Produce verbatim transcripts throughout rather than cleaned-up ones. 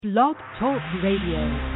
Blog Talk Radio.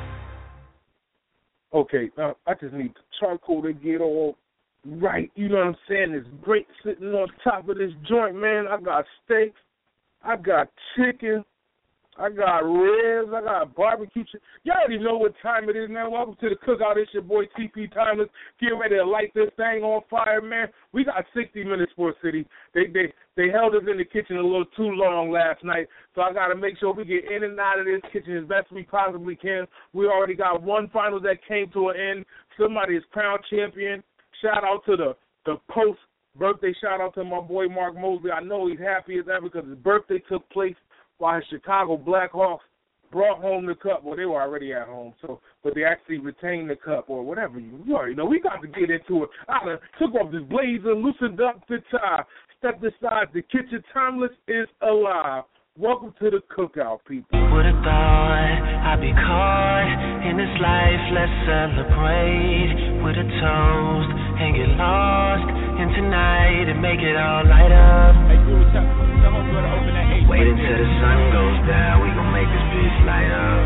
Okay, now I just need the charcoal to get all right. You know what I'm saying? It's great sitting on top of this joint, man. I got steaks. I got chicken. I got ribs. I got barbecue. Ch- you already know what time it is, man. Welcome to the cookout. It's your boy T P Timeless. Get ready to light this thing on fire, man. We got sixty minutes, Sports City. They they they held us in the kitchen a little too long last night, so I got to make sure we get in and out of this kitchen as best we possibly can. We already got one final that came to an end. Somebody is crowned champion. Shout out to the the post birthday. Shout out to my boy Mark Mosley. I know he's happy as ever because his birthday took place while his Chicago Blackhawks brought home the cup. Well, they were already at home, so but they actually retained the cup or whatever. You, you already know. We got to get into it. I done took off this blazer, loosened up the tie, stepped aside. The kitchen Timeless is alive. Welcome to the cookout, people. Would have thought I'd be caught in this life. Let's celebrate with a toast and get lost in tonight and make it all light up. Hey, dude, tell, tell him to open that eight. Wait until the sun goes down. We gon' make this bitch light up.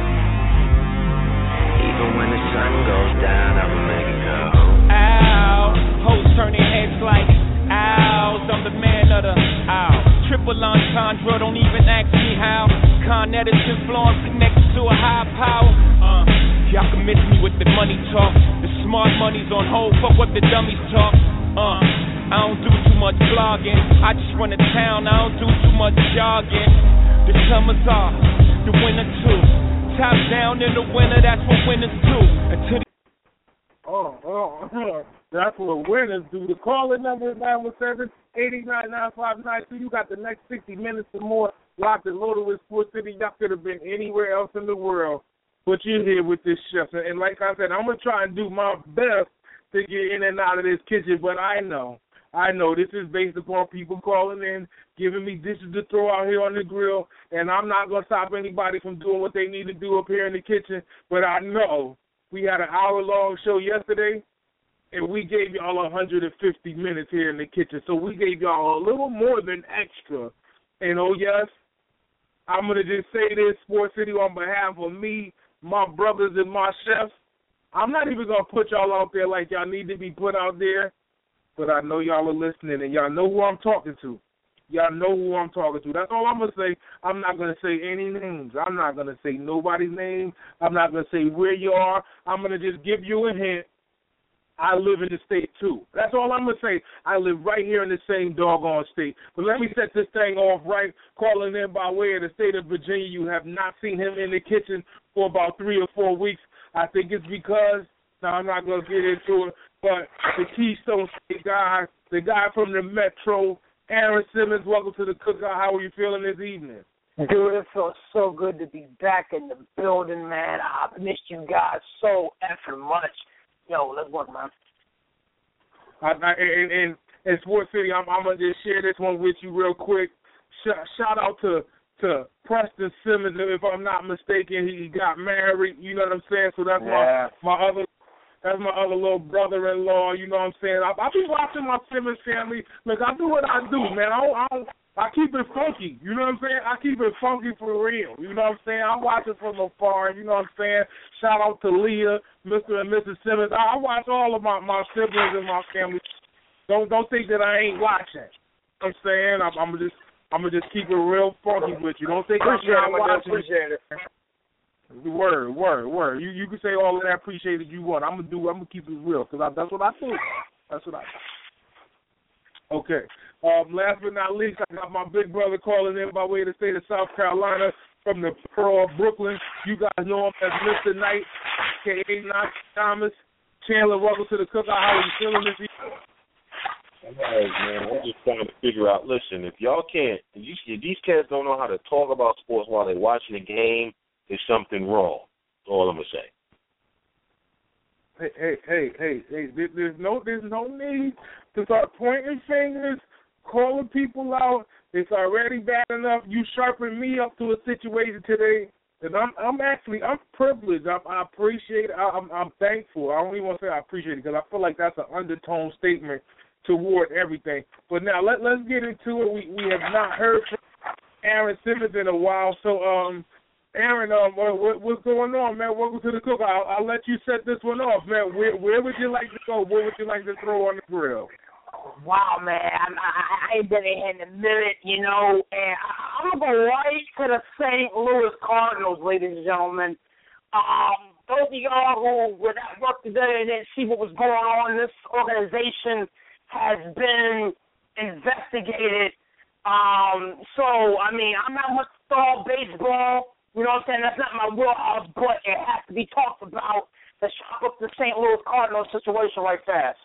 Even when the sun goes down, I'ma make it go. Ow, hoes turning heads like owls. I'm the man of the owl. Triple entendre, don't even ask me how. Con Edison Florence connected to a high power. Uh, y'all can miss me with the money talk. The smart money's on hold, fuck what the dummies talk. Uh, I don't do too much blogging. I just run a town, I don't do too much jogging. The summers are, the winter too. Top down in the winter, that's what winners do. Until the Oh, oh, that's what winners do. The calling number is nine one seven, eight eight nine, nine five nine two. You got the next sixty minutes or more locked and loaded with Sports City. Y'all could have been anywhere else in the world, but you're here with this chef. And like I said, I'm going to try and do my best to get in and out of this kitchen, but I know, I know this is based upon people calling in, giving me dishes to throw out here on the grill, and I'm not going to stop anybody from doing what they need to do up here in the kitchen, but I know we had an hour-long show yesterday, and we gave y'all one hundred fifty minutes here in the kitchen. So we gave y'all a little more than extra. And, oh, yes, I'm going to just say this, Sports City, on behalf of me, my brothers, and my chefs. I'm not even going to put y'all out there like y'all need to be put out there, but I know y'all are listening, and y'all know who I'm talking to. Y'all know who I'm talking to. That's all I'm going to say. I'm not going to say any names. I'm not going to say nobody's name. I'm not going to say where you are. I'm going to just give you a hint. I live in the state, too. That's all I'm going to say. I live right here in the same doggone state. But let me set this thing off right. Calling in by way of the state of Virginia. You have not seen him in the kitchen for about three or four weeks. I think it's because, now I'm not going to get into it, but the Keystone State guy, the guy from the Metro, Aaron Simmons, welcome to the cookout. How are you feeling this evening? Dude, it feels so good to be back in the building, man. I've missed you guys so effing much. Yo, let's work, man. I, I, and, and, and Sports City, I'm, I'm going to just share this one with you real quick. Sh- shout out to, to Preston Simmons. If I'm not mistaken, he got married. You know what I'm saying? So that's yeah. my, my other That's my other little brother-in-law, you know what I'm saying? I, I be watching my Simmons family. Look, I do what I do, man. I don't, I, don't, I keep it funky, you know what I'm saying? I keep it funky for real, you know what I'm saying? I watch it from afar, you know what I'm saying? Shout out to Leah, Mister and Missus Simmons. I, I watch all of my, my siblings and my family. Don't don't think that I ain't watching. You know what I'm saying? I'm, I'm just I'm gonna just keep it real funky with you. Don't think appreciate I'm not it, watching. Appreciate it. Word, word, word. You you can say all of that appreciated you want. I'm gonna do. I'm gonna keep it real because that's what I do. That's what I do. Okay. Um, last but not least, I got my big brother calling in by way of the state of South Carolina from the Pearl of Brooklyn. You guys know him as Mister Knight, aka Knox Thomas. Chandler, welcome to the cookout. How are you feeling this evening? All right, man. I'm just trying to figure out. Listen, if y'all can't, if, you, if these cats don't know how to talk about sports while they're watching the game, there's something wrong. That's all I'm gonna say. Hey, hey, hey, hey, hey! There's no, there's no need to start pointing fingers, calling people out. It's already bad enough. You sharpened me up to a situation today, and I'm, I'm actually, I'm privileged. I, I appreciate it. I, I'm, I'm thankful. I don't even want to say I appreciate it because I feel like that's an undertone statement toward everything. But now let let's get into it. We we have not heard from Aaron Simmons in a while, so um. Aaron, um, what, what's going on, man? Welcome to the cook. I'll, I'll let you set this one off, man. Where, where would you like to go? What would you like to throw on the grill? Wow, man, I, I, I ain't been in here in a minute, you know, and I, I'm going to go right to the Saint Louis Cardinals, ladies and gentlemen. Um, those of y'all who were at work today and didn't see what was going on, this organization has been investigated. Um, so, I mean, I'm not much for baseball. You know what I'm saying? That's not my wheelhouse, but it has to be talked about to shock up the Saint Louis Cardinals situation right fast.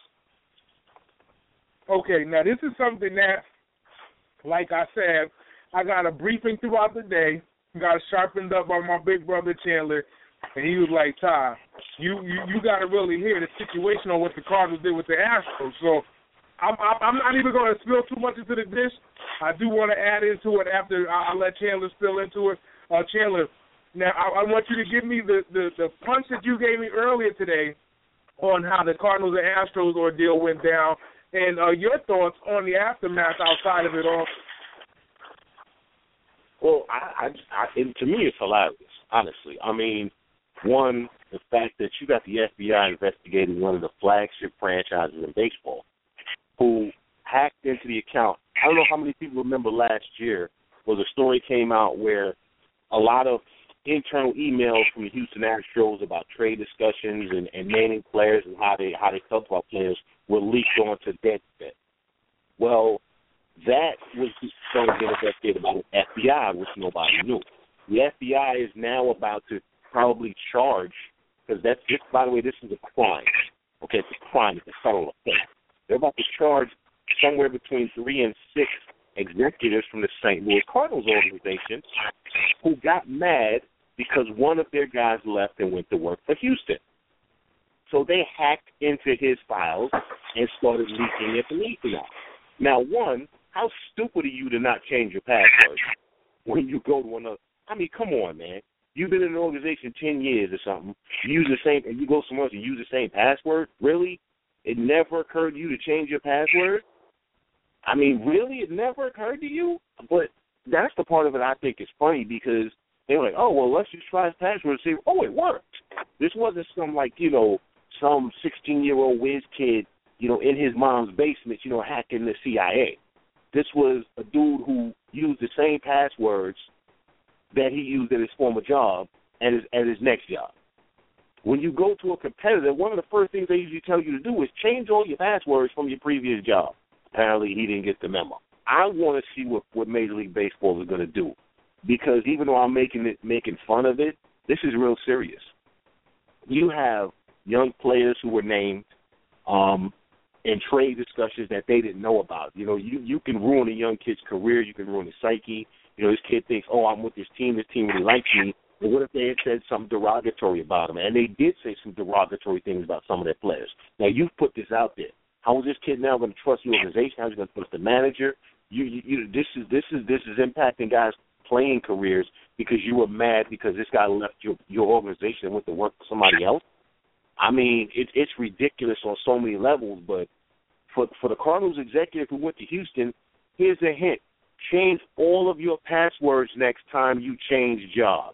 Okay, now this is something that, like I said, I got a briefing throughout the day, got sharpened up by my big brother Chandler, and he was like, Ty, you, you, you got to really hear the situation on what the Cardinals did with the Astros. So I'm, I'm not even going to spill too much into the dish. I do want to add into it after I'll let Chandler spill into it. Uh, Chandler, now I, I want you to give me the, the, the punch that you gave me earlier today on how the Cardinals and Astros ordeal went down, and uh, your thoughts on the aftermath outside of it all. Well, I, I, I it, to me, it's hilarious, honestly. I mean, one, the fact that you got the F B I investigating one of the flagship franchises in baseball, who hacked into the account. I don't know how many people remember last year was a story came out where a lot of internal emails from the Houston Astros about trade discussions and, and naming players and how they how they felt about players were leaked onto Deadspin. Well, that was going to get investigated by the F B I, which nobody knew. The F B I is now about to probably charge, because that's just, by the way, this is a crime. Okay, it's a crime. It's a federal offense. They're about to charge somewhere between three and six executives from the Saint Louis Cardinals organization who got mad because one of their guys left and went to work for Houston. So they hacked into his files and started leaking information out. Now, one, how stupid are you to not change your password when you go to another? I mean, come on, man. You've been in an organization ten years or something. You use the same, and you go somewhere else and use the same password? Really? It never occurred to you to change your password? I mean, really? It never occurred to you? But that's the part of it I think is funny, because they were like, oh, well, let's just try his password and see. Oh, it worked. This wasn't some, like, you know, some sixteen-year-old whiz kid, you know, in his mom's basement, you know, hacking the C I A. This was a dude who used the same passwords that he used at his former job and his, at his next job. When you go to a competitor, one of the first things they usually tell you to do is change all your passwords from your previous job. Apparently, he didn't get the memo. I want to see what, what Major League Baseball is going to do, because even though I'm making it making fun of it, this is real serious. You have young players who were named um, in trade discussions that they didn't know about. You know, you, you can ruin a young kid's career. You can ruin his psyche. You know, this kid thinks, oh, I'm with this team. This team really likes me. But what if they had said something derogatory about him? And they did say some derogatory things about some of their players. Now, you've put this out there. How is this kid now going to trust your organization? How is he going to trust the manager? You, you, you, this is this is this is impacting guys' playing careers because you were mad because this guy left your your organization and went to work for somebody else. I mean, it, it's ridiculous on so many levels. But for for the Cardinals executive who went to Houston, here's a hint: change all of your passwords next time you change jobs.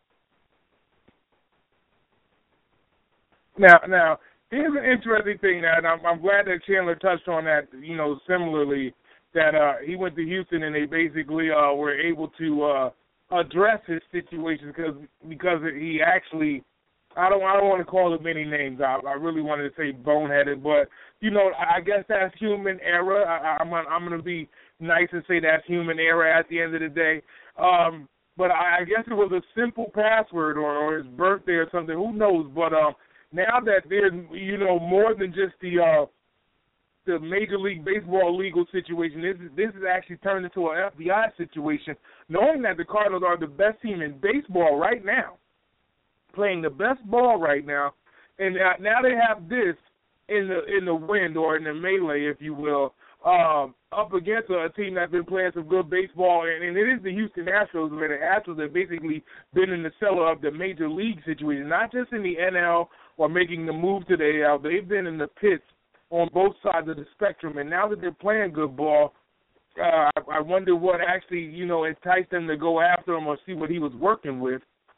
Now, now. Here's an interesting thing, and I'm, I'm glad that Chandler touched on that, you know, similarly, that uh, he went to Houston and they basically uh, were able to uh, address his situation because because he actually, I don't I don't want to call him any names. I, I really wanted to say boneheaded, but, you know, I guess that's human error. I, I'm, I'm going to be nice and say that's human error at the end of the day. Um, but I, I guess it was a simple password or, or his birthday or something. Who knows? But um. Now that there's, you know, more than just the uh, the Major League Baseball legal situation, this is, this is actually turned into an F B I situation, knowing that the Cardinals are the best team in baseball right now, playing the best ball right now, and uh, now they have this in the in the wind or in the melee, if you will, um, up against a team that's been playing some good baseball, and, and it is the Houston Astros, where the Astros have basically been in the cellar of the Major League situation, not just in the N L or making the move to the A L. They've been in the pits on both sides of the spectrum, and now that they're playing good ball, uh, I, I wonder what actually, you know, enticed them to go after him or see what he was working with.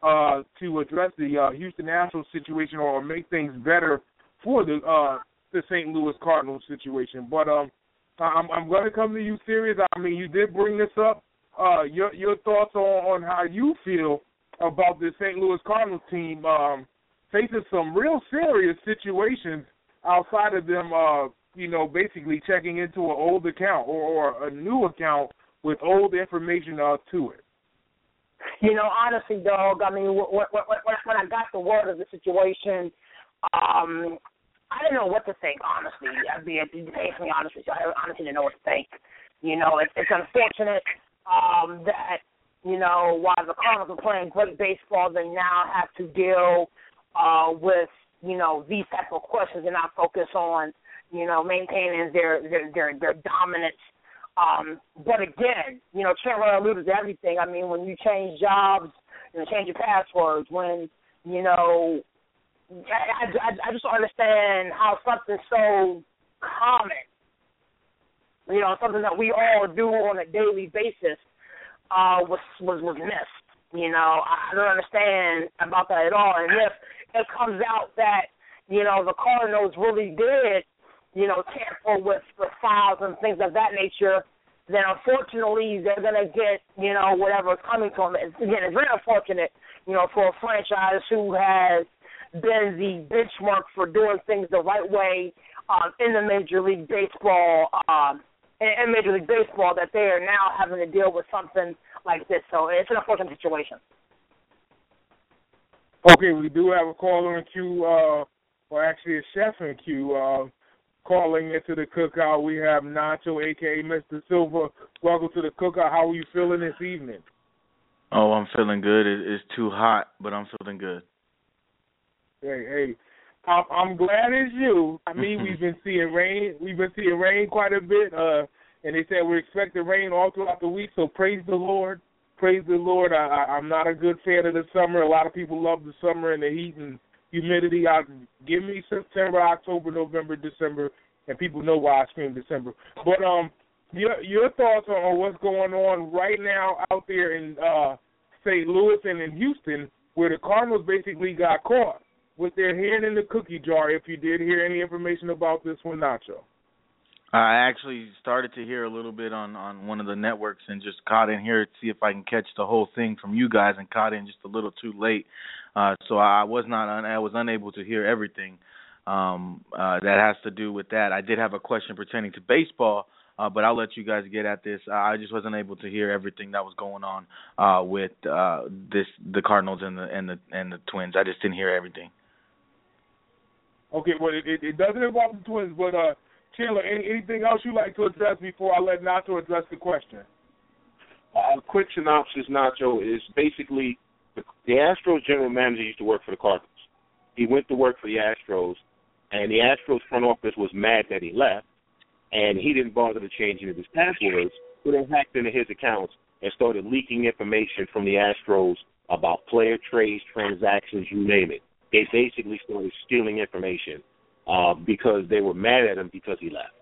uh, to address the uh, Houston Astros situation or make things better for the uh, the Saint Louis Cardinals situation. But um, I'm, I'm going to come to you serious. I mean, you did bring this up. Uh, your your thoughts on, on how you feel about the Saint Louis Cardinals team um, facing some real serious situations outside of them, uh, you know, basically checking into an old account or, or a new account with old information uh, to it. You know, honestly, dog, I mean, when, when, when I got the word of the situation, um, I didn't know what to think, honestly. I'd be, to be honest with you, I honestly didn't know what to think. You know, it, it's unfortunate um, that, you know, while the Cardinals are playing great baseball, they now have to deal uh, with, you know, these type of questions and not focus on, you know, maintaining their their their, their dominance. Um, but again, you know, Chandler alluded to everything. I mean, when you change jobs, you know, change your passwords, when, you know, I, I, I just don't understand how something so common, you know, something that we all do on a daily basis, uh, was was was missed. You know, I don't understand about that at all. And if it comes out that, you know, the Cardinals really did, you know, tamper with the files and things of that nature, then unfortunately they're going to get, you know, whatever is coming to them. Again, it's very unfortunate, you know, for a franchise who has been the benchmark for doing things the right way um, in the Major League Baseball, um, in, in Major League Baseball, that they are now having to deal with something like this. So it's an unfortunate situation. Okay, we do have a caller in queue, uh, or actually a chef in queue, uh, calling into the cookout. We have Nacho, a k a. Mister Silva. Welcome to the cookout. How are you feeling this evening? Oh, I'm feeling good. It, it's too hot, but I'm feeling good. Hey, hey, I'm, I'm glad it's you. I mean, we've been seeing rain. We've been seeing rain quite a bit, uh, and they said we're expecting rain all throughout the week, so praise the Lord. Praise the Lord. I, I, I'm not a good fan of the summer. A lot of people love the summer and the heat and humidity. I, give me September, October, November, December, and people know why I scream December. But um, your your thoughts on what's going on right now out there in uh, Saint Louis and in Houston, where the Cardinals basically got caught with their hand in the cookie jar, if you did hear any information about this one, Nacho. I actually started to hear a little bit on, on one of the networks and just caught in here to see if I can catch the whole thing from you guys, and caught in just a little too late. Uh, so I was not I was unable to hear everything um, uh, that has to do with that. I did have a question pertaining to baseball, uh, but I'll let you guys get at this. Uh, I just wasn't able to hear everything that was going on uh, with uh, this the Cardinals and the and the and the Twins. I just didn't hear everything. Okay, well, it, it, it doesn't involve the Twins, but uh, Chandler, any, anything else you'd like to address before I let Nacho address the question? A uh, quick synopsis, Nacho, is basically the, the Astros general manager used to work for the Cardinals. He went to work for the Astros, and the Astros front office was mad that he left, and he didn't bother to change any of his passwords, so they hacked into his accounts and started leaking information from the Astros about player trades, transactions, you name it. They basically started stealing information uh, because they were mad at him because he left.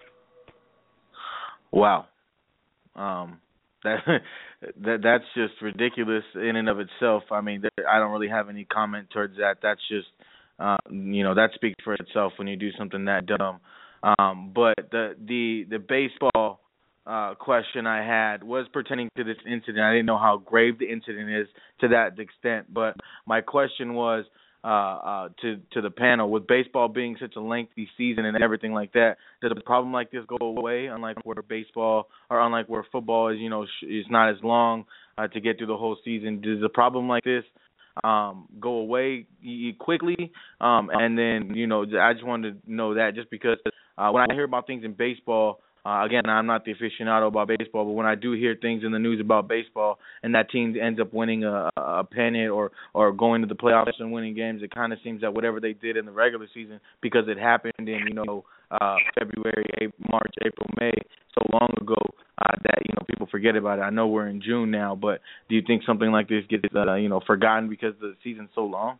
Wow. Um, that that that's just ridiculous in and of itself. I mean, there, I don't really have any comment towards that. That's just, uh, you know, that speaks for itself when you do something that dumb. Um, but the the the baseball uh, question I had was pertaining to this incident. I didn't know how grave the incident is to that extent, but my question was, Uh, uh, to to the panel, with baseball being such a lengthy season and everything like that, does a problem like this go away? Unlike where baseball, or unlike where football is, you know, sh- is not as long uh, to get through the whole season. Does a problem like this um, go away quickly? Um, and then, you know, I just wanted to know that, just because uh, when I hear about things in baseball. Uh, again, I'm not the aficionado about baseball, but when I do hear things in the news about baseball and that team ends up winning a, a pennant or, or going to the playoffs and winning games, it kind of seems that whatever they did in the regular season, because it happened in, you know, uh, February, April, March, April, May, so long ago uh, that, you know, people forget about it. I know we're in June now, but do you think something like this gets, uh, you know, forgotten because the season's so long?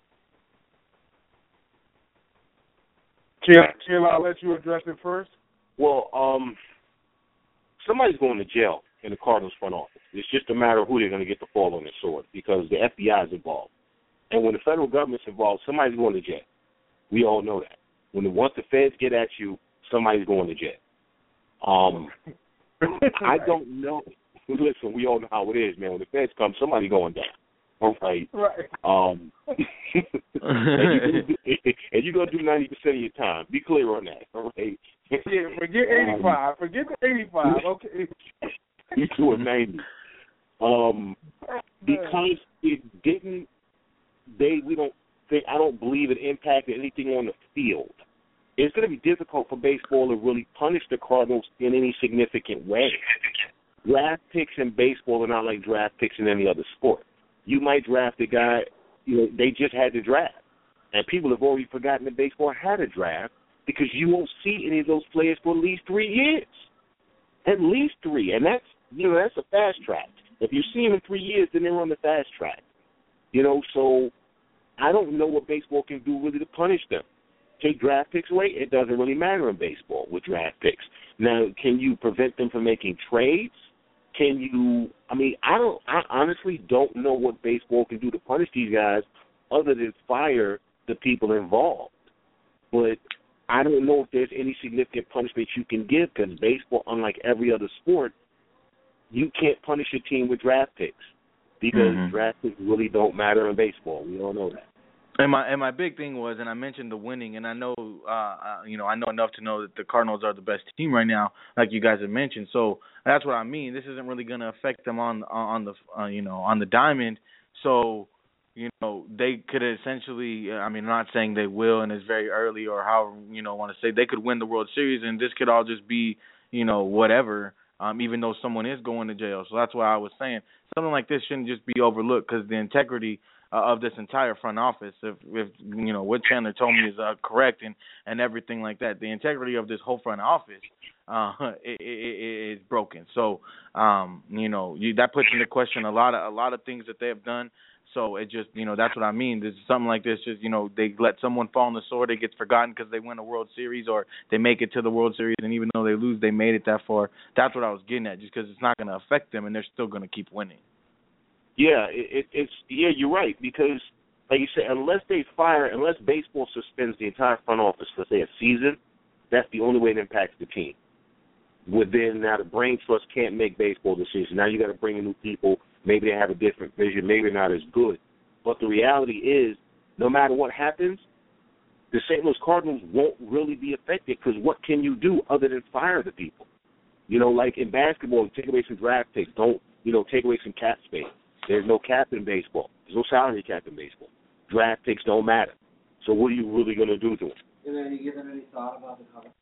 Chill, Chill, I'll let you address it first. Well, um, somebody's going to jail in the Cardinals front office. It's just a matter of who they're going to get to fall on their sword because the F B I is involved. And when the federal government's involved, somebody's going to jail. We all know that. When the, once the feds get at you, somebody's going to jail. Um, I don't know. Listen, we all know how it is, man. When the feds come, somebody's going down. All right. Right. Um, and you're going to do ninety percent of your time. Be clear on that. All right. Yeah, forget eighty-five. Um, forget the eighty-five. Okay. You doing ninety. Um, because it didn't. They we don't. They, I don't believe it impacted anything on the field. It's going to be difficult for baseball to really punish the Cardinals in any significant way. Draft picks in baseball are not like draft picks in any other sport. You might draft a guy, you know, they just had to draft. And people have already forgotten that baseball had a draft because you won't see any of those players for at least three years. At least three. And that's, you know, that's a fast track. If you see them in three years, then they're on the fast track. You know, so I don't know what baseball can do really to punish them. Take draft picks away, it doesn't really matter in baseball with draft picks. Now, can you prevent them from making trades? Can you, I mean, I don't, I honestly don't know what baseball can do to punish these guys other than fire the people involved. But I don't know if there's any significant punishment you can give because baseball, unlike every other sport, you can't punish a team with draft picks because mm-hmm. draft picks really don't matter in baseball. We all know that. And my and my big thing was, and I mentioned the winning, and I know, uh, uh, you know, I know enough to know that the Cardinals are the best team right now, like you guys have mentioned. So that's what I mean. This isn't really going to affect them on on the, uh, you know, on the diamond. So, you know, they could essentially, I mean, I'm not saying they will, and it's very early, or how you know want to say they could win the World Series, and this could all just be, you know, whatever. Um, even though someone is going to jail. So that's why I was saying something like this shouldn't just be overlooked because the integrity uh, of this entire front office, if, if you know what Chandler told me is uh, correct and, and everything like that, the integrity of this whole front office uh, it, it, it is broken. So um, you know you, that puts into question a lot of a lot of things that they have done. So it just, you know, that's what I mean. There's something like this, just, you know, they let someone fall on the sword, it gets forgotten because they win a World Series or they make it to the World Series, and even though they lose, they made it that far. That's what I was getting at, just because it's not going to affect them, and they're still going to keep winning. Yeah, it, it's yeah, you're right, because, like you said, unless they fire, unless baseball suspends the entire front office for, say, a season, that's the only way it impacts the team. Within, now the brain trust can't make baseball decisions. Now you got to bring in new people. Maybe they have a different vision. Maybe they're not as good. But the reality is, no matter what happens, the Saint Louis Cardinals won't really be affected because what can you do other than fire the people? You know, like in basketball, take away some draft picks. Don't, you know, take away some cap space. There's no cap in baseball. There's no salary cap in baseball. Draft picks don't matter. So what are you really going to do to them? Did any, give them any thought about the cover?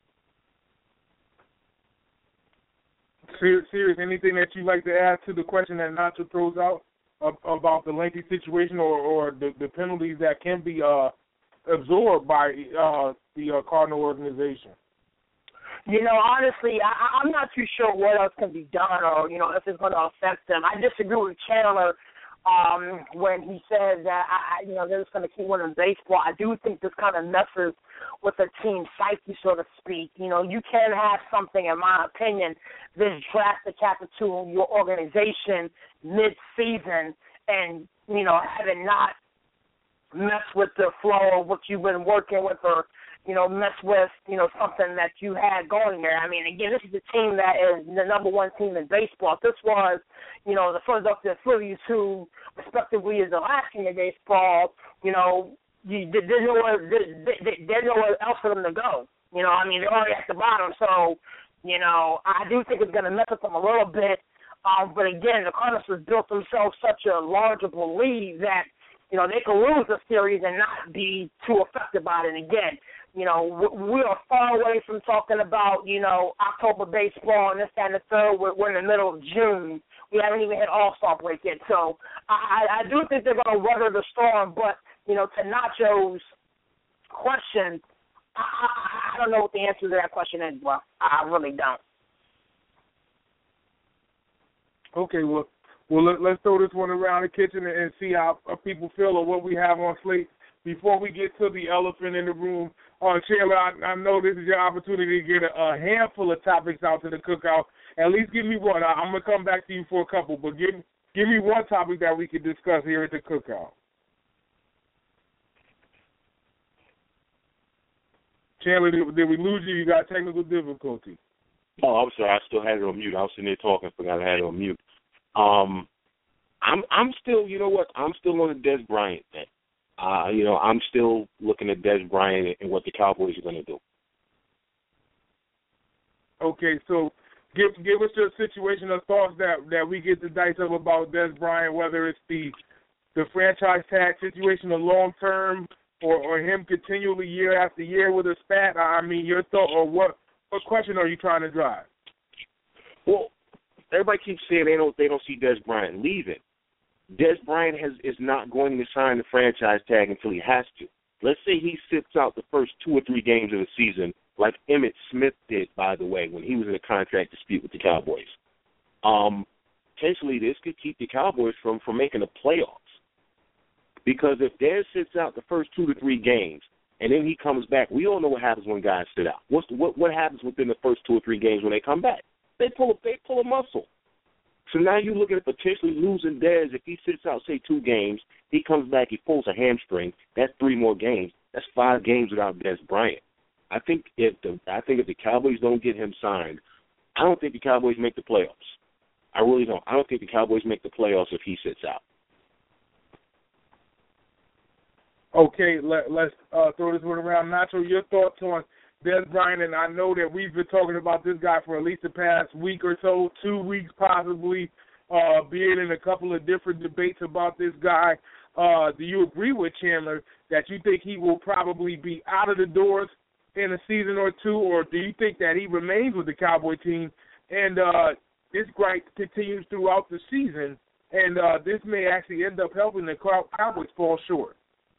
Serious, anything that you'd like to add to the question that Nacho throws out uh, about the lengthy situation or, or the, the penalties that can be uh, absorbed by uh, the uh, Cardinal organization? You know, honestly, I, I'm not too sure what else can be done or, you know, if it's going to affect them. I disagree with Chandler um, when he says that, I, you know, they're just going to keep winning baseball. I do think this kind of messes with the team psyche, so to speak. You know, you can have something, in my opinion, this drastic happen to your organization mid-season and, you know, have it not mess with the flow of what you've been working with or, you know, mess with, you know, something that you had going there. I mean, again, this is a team that is the number one team in baseball. If this was, you know, the Philadelphia Phillies, who respectively is the last team in baseball, you know, you, there's nowhere, there's nowhere else for them to go. You know, I mean, they're already at the bottom. So, you know, I do think it's going to mess with them a little bit. Um, but again, the Cardinals have built themselves such a largeable lead that, you know, they can lose the series and not be too affected by it. And again, you know, we are far away from talking about, you know, October baseball and this, that, and the third. We're, we're in the middle of June. We haven't even had All-Star break yet. So I, I do think they're going to weather the storm. But, you know, to Nacho's question, I, I, I don't know what the answer to that question is, bro. I really don't. Okay, well, well let, let's throw this one around the kitchen and, and see how uh, people feel or what we have on slate. Before we get to the elephant in the room, uh, Chandler, I, I know this is your opportunity to get a, a handful of topics out to the cookout. at least give me one. I, I'm gonna come back to you for a couple, but give give me one topic that we could discuss here at the cookout. Chandler, did, did we lose you? You got technical difficulty. Oh, I'm sorry. I still had it on mute. I was sitting there talking. Forgot I had it on mute. Um, I'm I'm still, you know what? I'm still on the Dez Bryant thing. Uh, you know, I'm still looking at Dez Bryant and what the Cowboys are going to do. Okay, so give give us your situation of thoughts that, that we get to dice up about Dez Bryant, whether it's the the franchise tag situation, the long term, or, or him continually year after year with a spat. I mean, your thought, or what what question are you trying to drive? Well, everybody keeps saying they don't they don't see Dez Bryant leaving. Dez Bryant has is not going to sign the franchise tag until he has to. Let's say he sits out the first two or three games of the season, like Emmitt Smith did, by the way, when he was in a contract dispute with the Cowboys. Um, potentially, this could keep the Cowboys from, from making the playoffs. Because if Dez sits out the first two to three games, and then he comes back, we all know what happens when guys sit out. What's the, what what happens within the first two or three games when they come back? They pull a they pull a muscle. So now you're looking at potentially losing Dez. If he sits out, say, two games, he comes back, he pulls a hamstring. That's three more games. That's five games without Dez Bryant. I think if the I think if the Cowboys don't get him signed, I don't think the Cowboys make the playoffs. I really don't. I don't think the Cowboys make the playoffs if he sits out. Okay, let, let's uh, throw this one around. Nacho, your thoughts on Dez Bryant? And I know that we've been talking about this guy for at least the past week or so, two weeks possibly, uh, being in a couple of different debates about this guy. Uh, do you agree with Chandler that you think he will probably be out of the doors in a season or two, or do you think that he remains with the Cowboy team and uh, this gripe continues throughout the season, and uh, this may actually end up helping the Cowboys fall short?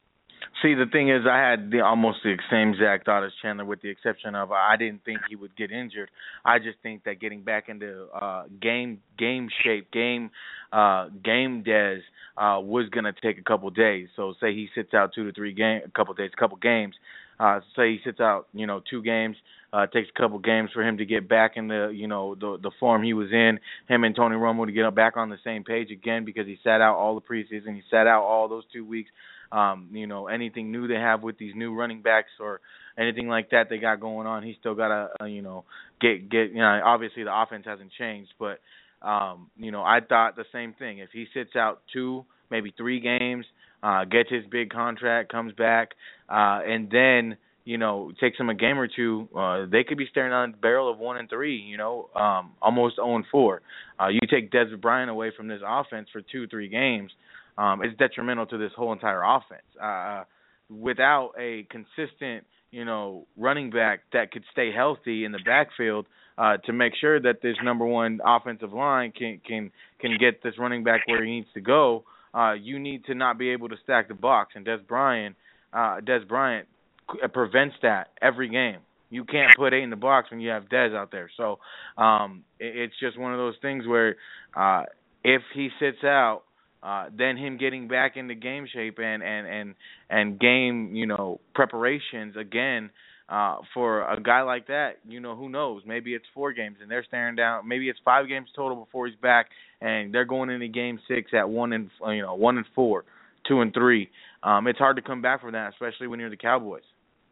See, the thing is, I had the, almost the same exact thought as Chandler, with the exception of I didn't think he would get injured. I just think that getting back into uh, game game shape, game uh, game Dez uh, was going to take a couple days. So say he sits out two to three games, a couple days, a couple games. Uh, say he sits out, you know, two games. Uh, it takes a couple games for him to get back in the, you know, the the form he was in. Him and Tony Romo to get back on the same page again, because he sat out all the preseason. He sat out all those two weeks. Um, you know, anything new they have with these new running backs or anything like that they got going on, he still got to, uh, you know, get, get, you know, obviously the offense hasn't changed, but, um, you know, I thought the same thing. If he sits out two, maybe three games, uh, gets his big contract, comes back, uh, and then, you know, takes them a game or two, uh, they could be staring on the barrel of one and three, you know, um, almost oh and four. Uh, you take Dez Bryant away from this offense for two, three games, Um, it's detrimental to this whole entire offense. Uh, without a consistent, you know, running back that could stay healthy in the backfield uh, to make sure that this number one offensive line can can can get this running back where he needs to go, uh, you need to not be able to stack the box. And Dez Bryant, uh, Dez Bryant prevents that every game. You can't put eight in the box when you have Dez out there. So um, it, it's just one of those things where uh, if he sits out, Uh, then him getting back into game shape and, and, and, and game, you know, preparations again uh, for a guy like that, you know, who knows? Maybe it's four games and they're staring down. Maybe it's five games total before he's back, and they're going into game six at one and you know one and four, two and three. Um, it's hard to come back from that, especially when you're the Cowboys.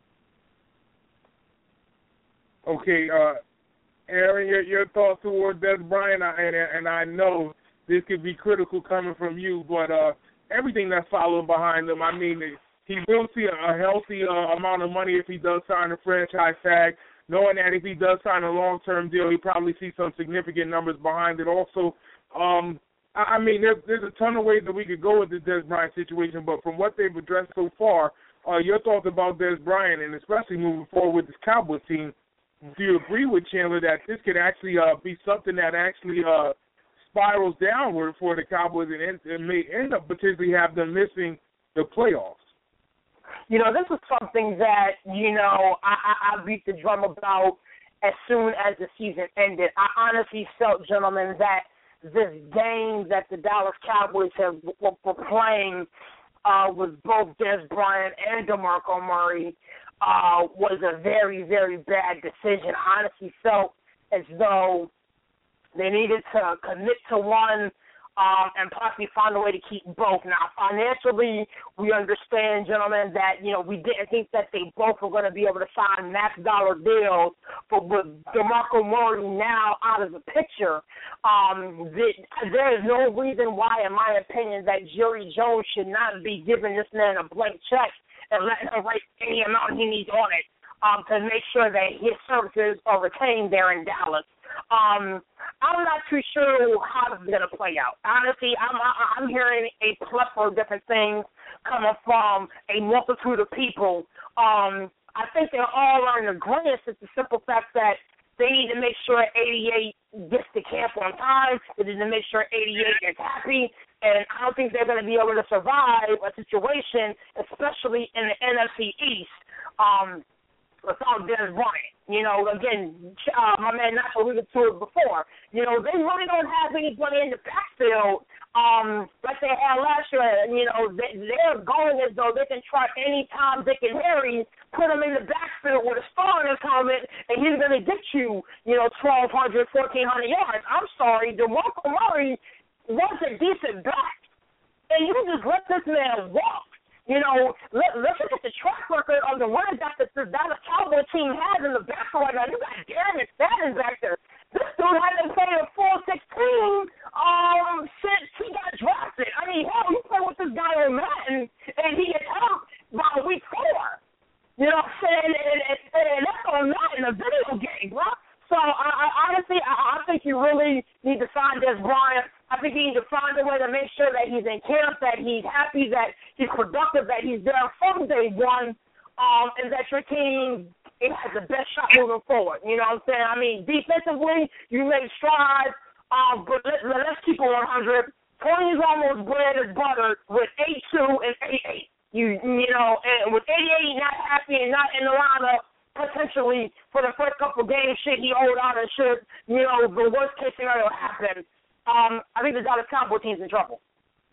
Okay, uh, Aaron, your your thoughts toward Dez Bryant, and and I know this could be critical coming from you, but uh, everything that's following behind him, I mean, he will see a healthy uh, amount of money if he does sign a franchise tag, knowing that if he does sign a long-term deal, he'll probably see some significant numbers behind it also. Um, I, I mean, there's, there's a ton of ways that we could go with the Dez Bryant situation, but from what they've addressed so far, uh, your thoughts about Dez Bryant, and especially moving forward with this Cowboys team, do you agree with Chandler that this could actually uh, be something that actually uh, spirals downward for the Cowboys and, end, and may end up potentially have them missing the playoffs? You know, this is something that, you know, I, I, I beat the drum about as soon as the season ended. I honestly felt, gentlemen, that this game that the Dallas Cowboys have were, were playing uh, with both Dez Bryant and DeMarco Murray uh, was a very, very bad decision. I honestly felt as though They needed to commit to one um, and possibly find a way to keep both. Now, financially, we understand, gentlemen, that, you know, we didn't think that they both were going to be able to sign max dollar deals, but with DeMarco Murray now out of the picture, um, the, there is no reason why, in my opinion, that Jerry Jones should not be giving this man a blank check and letting him write any amount he needs on it um, to make sure that his services are retained there in Dallas. Um, I'm not too sure how this is going to play out. Honestly, I'm I'm hearing a plethora of different things coming from a multitude of people. Um, I think they're all in agreement. It's the simple fact that they need to make sure eighty-eight gets to camp on time. They need to make sure eighty-eight is happy. And I don't think they're going to be able to survive a situation, especially in the N F C East, um, without Dez Bryant. You know, again, uh, my man Nacho alluded to it before. You know, they really don't have anybody in the backfield um, like they had last year. You know, they, they're going as though they can try any Tom, Dick, and Harry, put him in the backfield with a star in his helmet, and he's going to get you, you know, twelve hundred, fourteen hundred yards. I'm sorry, DeMarco Murray was a decent back, and you just let this man walk. You know, let, let's look at the track record of the running back that the Dallas Cowboy team has in the backfield right now. You got Darren McFadden back there. This dude hasn't played a full sixteen um, since he got drafted. I mean, hell, you play with this guy on Madden, and he gets hurt by week four. You know what I'm saying? And, and, and that's on Madden, a video game, bro. So, I, I, honestly, I, I think you really need to sign Dez Bryant. I think you need to find a way to make sure that he's in camp, that he's happy, that he's productive, that he's there from day one, um, and that your team it has the best shot moving forward. You know what I'm saying? I mean, defensively, you made strides, um, but let, let's keep it one hundred. Tony's almost bread and butter with eight two and eight eight. You, you know, and with eighty-eight not happy and not in the lineup, potentially for the first couple games, shit he owed out and shit, you know, the worst case scenario happened. Um, I think the Dallas Cowboy team's in trouble.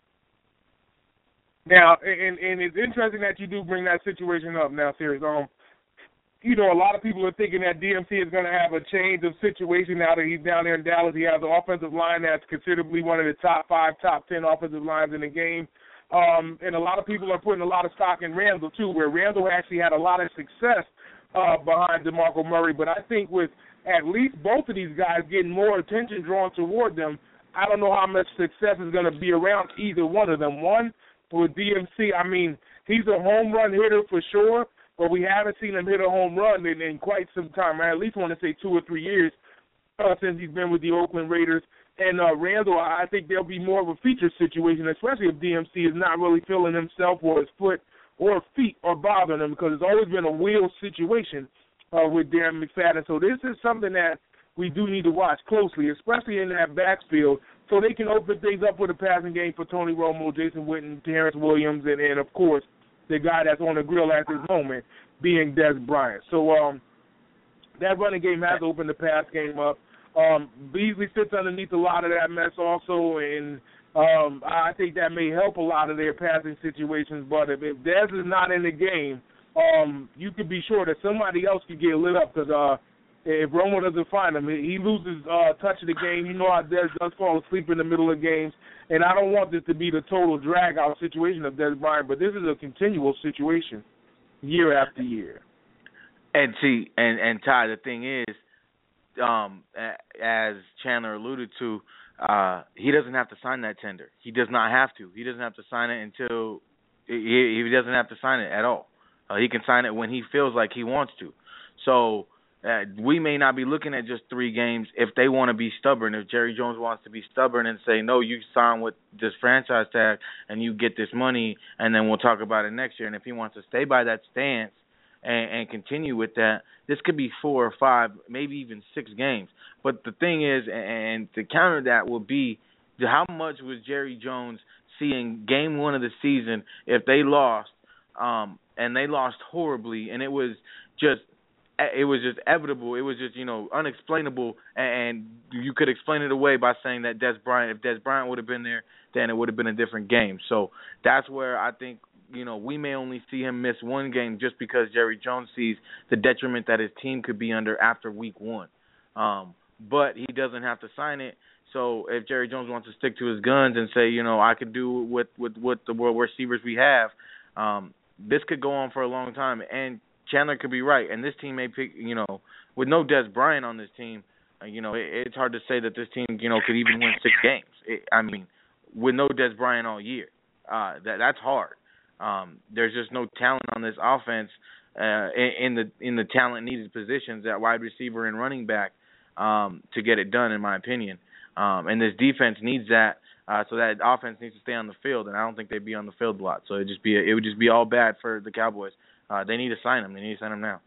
Now, and, and it's interesting that you do bring that situation up now, Sirius. Um, you know, a lot of people are thinking that D M C is going to have a change of situation now that he's down there in Dallas. He has an offensive line that's considerably one of the top five, top ten offensive lines in the game. Um, and a lot of people are putting a lot of stock in Randall, too, where Randall actually had a lot of success uh, behind DeMarco Murray. But I think with at least both of these guys getting more attention drawn toward them, I don't know how much success is going to be around either one of them. One, with D M C, I mean, he's a home run hitter for sure, but we haven't seen him hit a home run in, in quite some time. I at least want to say two or three years uh, since he's been with the Oakland Raiders. And uh, Randall, I think there'll be more of a feature situation, especially if D M C is not really feeling himself or his foot or feet are bothering him, because it's always been a wheel situation uh, with Darren McFadden. So this is something that we do need to watch closely, especially in that backfield, so they can open things up with a passing game for Tony Romo, Jason Witten, Terrence Williams, and, and of course, the guy that's on the grill at this moment being Dez Bryant. So um, that running game has opened the pass game up. Um, Beasley sits underneath a lot of that mess also, and um, I think that may help a lot of their passing situations. But if, if Dez is not in the game, um, you can be sure that somebody else could get lit up, because uh, if Romo doesn't find him, he loses uh, touch of the game. You know how Dez does fall asleep in the middle of games, and I don't want this to be the total drag-out situation of Dez Bryant, but this is a continual situation year after year. And see, and, and Ty, the thing is, um, as Chandler alluded to, uh, he doesn't have to sign that tender. He does not have to. He doesn't have to sign it until he, he doesn't have to sign it at all. Uh, he can sign it when he feels like he wants to. So uh, we may not be looking at just three games if they want to be stubborn. If Jerry Jones wants to be stubborn and say, no, you sign with this franchise tag and you get this money, and then we'll talk about it next year. And if he wants to stay by that stance and, and continue with that, this could be four or five, maybe even six games. But the thing is, and to counter that will be, how much was Jerry Jones seeing game one of the season if they lost, um, and they lost horribly, and it was just it was just inevitable. It was just, you know, unexplainable, and you could explain it away by saying that Dez Bryant, if Dez Bryant would have been there, then it would have been a different game. So that's where I think, you know, we may only see him miss one game just because Jerry Jones sees the detriment that his team could be under after week one. Um, but he doesn't have to sign it. So if Jerry Jones wants to stick to his guns and say, you know, I could do with with with the world receivers we have, um, this could go on for a long time. And Chandler could be right. And this team may pick, you know, with no Des Bryant on this team, uh, you know, it, it's hard to say that this team, you know, could even win six games. It, I mean, with no Des Bryant all year, uh, that that's hard. Um, there's just no talent on this offense uh, in, in the in the talent needed positions at wide receiver and running back um, to get it done, in my opinion. Um, and this defense needs that, uh, so that offense needs to stay on the field. And I don't think they'd be on the field a lot. So it just be it would just be all bad for the Cowboys. Uh, they need to sign him. They need to sign him now.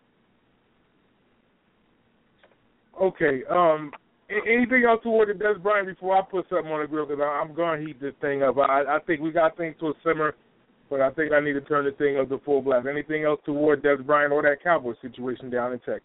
Okay. Um, anything else toward the Des Bryant before I put something on the grill? Because I'm going to heat this thing up. I, I think we got things to a simmer, but I think I need to turn the thing up to full blast. Anything else toward Des Bryant or that Cowboys situation down in Texas?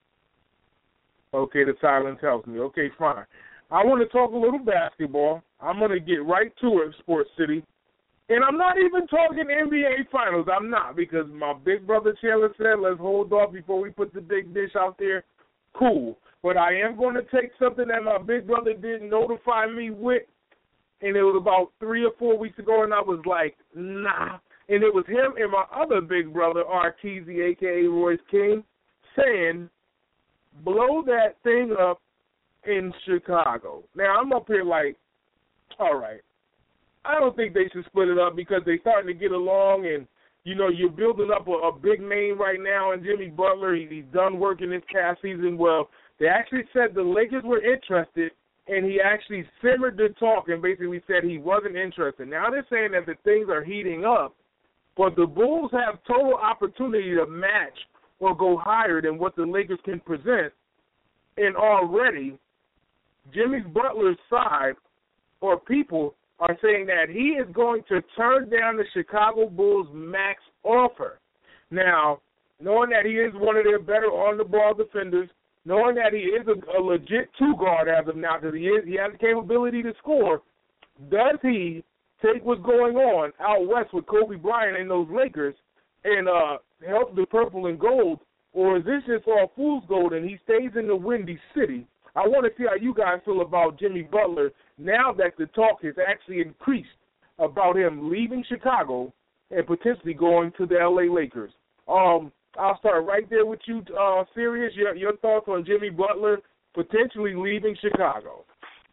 Okay, the silence helps me. Okay, fine. I want to talk a little basketball. I'm going to get right to it, Sports City. And I'm not even talking N B A Finals. I'm not, because my big brother Chandler said, let's hold off before we put the big dish out there. Cool. But I am going to take something that my big brother didn't notify me with, and it was about three or four weeks ago, and I was like, nah. And it was him and my other big brother, Arteezy, a k a. Royce King, saying, blow that thing up in Chicago. Now, I'm up here like, all right, I don't think they should split it up because they're starting to get along, and, you know, you're building up a, a big name right now, and Jimmy Butler, he, he's done working this past season. Well, they actually said the Lakers were interested, and he actually simmered the talk and basically said he wasn't interested. Now they're saying that the things are heating up, but the Bulls have total opportunity to match or go higher than what the Lakers can present, and already Jimmy Butler's side or people are saying that he is going to turn down the Chicago Bulls' max offer. Now, knowing that he is one of their better on-the-ball defenders, knowing that he is a, a legit two-guard as of now, because he, is, he has the capability to score, does he take what's going on out west with Kobe Bryant and those Lakers and uh, help the purple and gold, or is this just all fool's gold and he stays in the Windy City? I want to see how you guys feel about Jimmy Butler now that the talk has actually increased about him leaving Chicago and potentially going to the L A Lakers. Um, I'll start right there with you, uh, Sirius. Your, your thoughts on Jimmy Butler potentially leaving Chicago?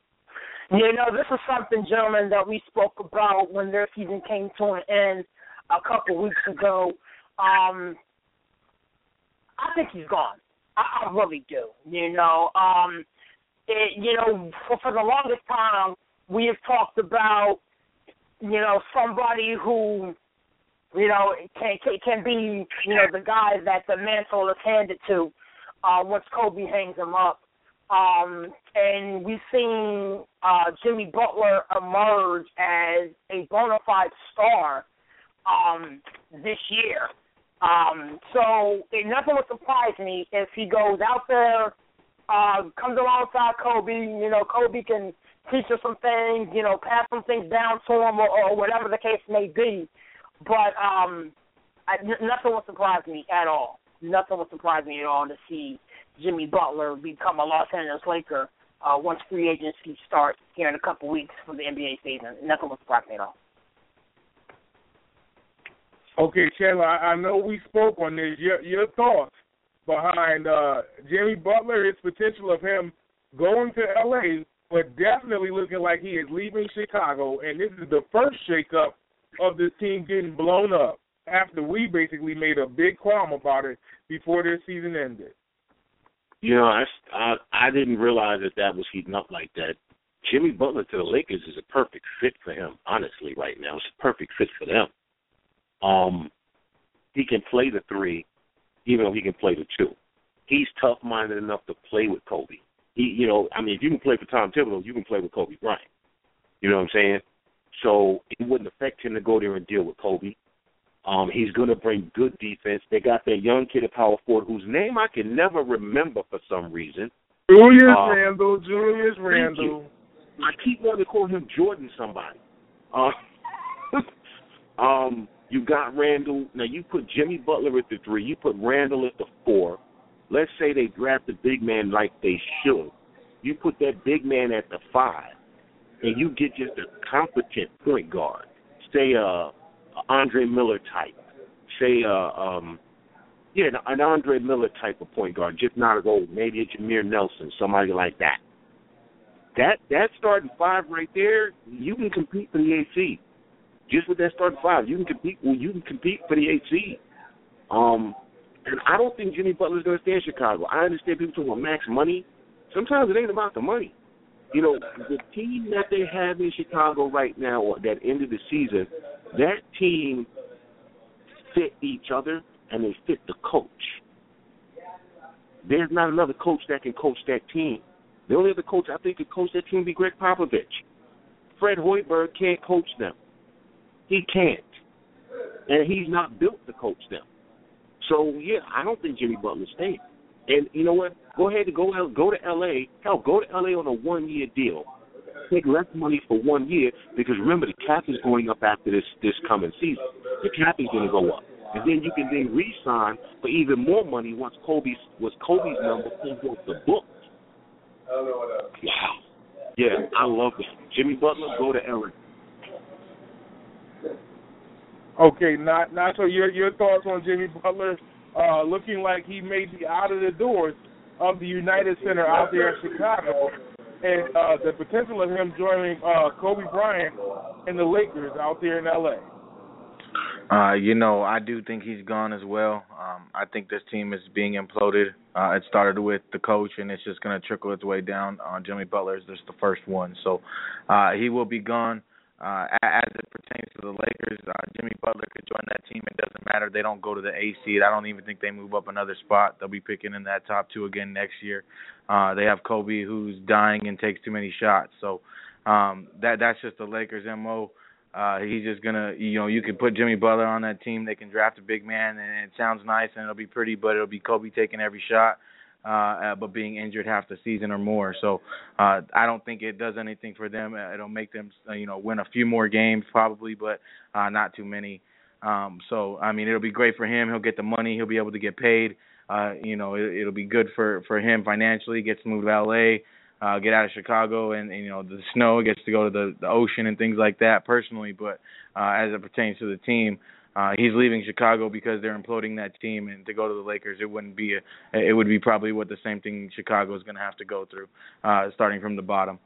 You know, this is something, gentlemen, that we spoke about when their season came to an end a couple weeks ago. Um, I think he's gone. I, I really do. You know, um, it, you know, for, for the longest time, we have talked about, you know, somebody who, you know, can can, can be, you know, the guy that the mantle is handed to uh, once Kobe hangs him up. Um, and we've seen uh, Jimmy Butler emerge as a bona fide star um, this year. Um, so it, nothing would surprise me if he goes out there, uh, comes alongside Kobe. You know, Kobe can teach us some things, you know, pass some things down to him or, or whatever the case may be. But um, I, nothing would surprise me at all. Nothing would surprise me at all to see Jimmy Butler become a Los Angeles Laker uh, once free agency starts here in a couple weeks for the N B A season. Nothing would surprise me at all. Okay, Chandler, I, I know we spoke on this. Your, your thoughts behind uh, Jimmy Butler, his potential of him going to L A, but definitely looking like he is leaving Chicago, and this is the first shakeup of this team getting blown up after we basically made a big qualm about it before their season ended. You know, I, I, I didn't realize that that was heating up like that. Jimmy Butler to the Lakers is a perfect fit for him, honestly, right now. It's a perfect fit for them. Um, he can play the three, even though he can play the two. He's tough-minded enough to play with Kobe. He, you know, I mean, if you can play for Tom Thibodeau, you can play with Kobe Bryant. You know what I'm saying? So it wouldn't affect him to go there and deal with Kobe. Um, he's going to bring good defense. They got that young kid at power forward whose name I can never remember for some reason. Julius uh, Randle, Julius Randle. I keep wanting to call him Jordan somebody. Uh, um, you got Randle. Now, you put Jimmy Butler at the three. You put Randle at the four. Let's say they draft the big man like they should. you put that big man at the five, and you get just a competent point guard, say uh, Andre Miller type, say uh, um, yeah, an Andre Miller type of point guard, just not as old, maybe a Jameer Nelson, somebody like that. That that starting five right there, you can compete for the eighth seed. Just with that starting five, you can compete. Well, you can compete for the eighth seed. Um, and I don't think Jimmy Butler's going to stay in Chicago. I understand people talking about max money. Sometimes it ain't about the money. You know, the team that they have in Chicago right now, or that ended the season, that team fit each other and they fit the coach. There's not another coach that can coach that team. The only other coach I think could coach that team would be Greg Popovich. Fred Hoiberg can't coach them. He can't. And he's not built to coach them. So, yeah, I don't think Jimmy Butler's staying. And you know what? Go ahead and go, go to L A. Hell, go to L A on a one-year deal. Take less money for one year because, remember, the cap is going up after this, this coming season. The cap is going to go up. And then you can then re-sign for even more money once Kobe's, was Kobe's number comes off the book. Wow. Yeah, I love it. Jimmy Butler, go to L A. Okay, not not so your your thoughts on Jimmy Butler uh, looking like he may be out of the doors of the United Center out there in Chicago, and uh, the potential of him joining uh, Kobe Bryant and the Lakers out there in L A. Uh, you know, I do think he's gone as well. Um, I think this team is being imploded. Uh, it started with the coach, and it's just going to trickle its way down. Uh, Jimmy Butler is just the first one. So uh, he will be gone. Uh, as it pertains to the Lakers, uh, Jimmy Butler could join that team. It doesn't matter. They don't go to the A seed. I don't even think they move up another spot. They'll be picking in that top two again next year. Uh, they have Kobe, who's dying and takes too many shots. So um, that that's just the Lakers' M O. Uh, he's just going to, you know, you can put Jimmy Butler on that team. They can draft a big man, and it sounds nice, and it'll be pretty, but it'll be Kobe taking every shot, uh, uh, but being injured half the season or more. So uh, I don't think it does anything for them. It'll make them, uh, you know, win a few more games probably, but uh, not too many. Um, so, I mean, it'll be great for him. He'll get the money. He'll be able to get paid. Uh, you know, it, it'll be good for, for him financially. Gets to move to L A, Uh, get out of Chicago, and, and you know the snow, gets to go to the, the ocean and things like that personally. But uh, as it pertains to the team, uh, he's leaving Chicago because they're imploding that team, and to go to the Lakers, it wouldn't be a, it would be probably what the same thing Chicago is going to have to go through, uh, starting from the bottom.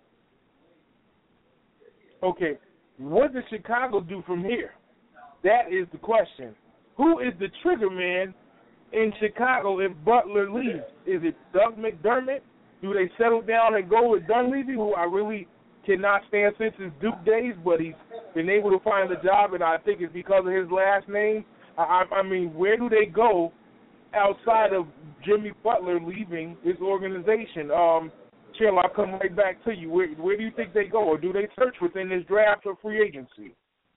Okay, what does Chicago do from here? That is the question. Who is the trigger man in Chicago if Butler leaves? Is it Doug McDermott? Do they settle down and go with Dunleavy, who I really cannot stand since his Duke days, but he's been able to find a job, and I think it's because of his last name. I, I mean, where do they go outside of Jimmy Butler leaving his organization? Um, Chill, I'll come right back to you. Where, where do you think they go, or do they search within this draft or free agency?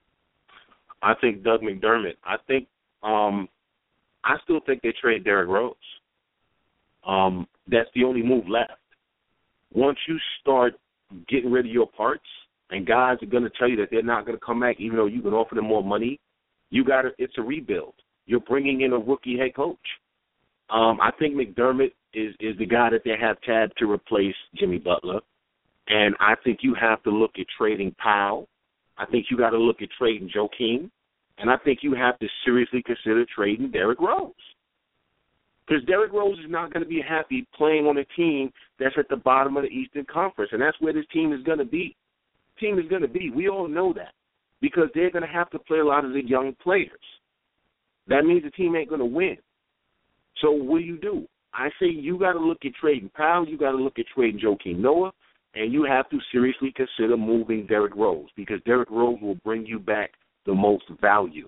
I think Doug McDermott. I think um, I still think they trade Derrick Rose. Um, that's the only move left. Once you start getting rid of your parts, and guys are going to tell you that they're not going to come back, even though you can offer them more money, you got to. It's a rebuild. You're bringing in a rookie head coach. Um, I think McDermott is is the guy that they have tabbed to replace Jimmy Butler, and I think you have to look at trading Powell. I think you got to look at trading Joakim, and I think you have to seriously consider trading Derrick Rose. Because Derrick Rose is not going to be happy playing on a team that's at the bottom of the Eastern Conference, and that's where this team is going to be. Team is going to be. We all know that because they're going to have to play a lot of the young players. That means the team ain't going to win. So what do you do? I say you got to look at trading Powell, you got to look at trading Joakim Noah, and you have to seriously consider moving Derrick Rose because Derrick Rose will bring you back the most value.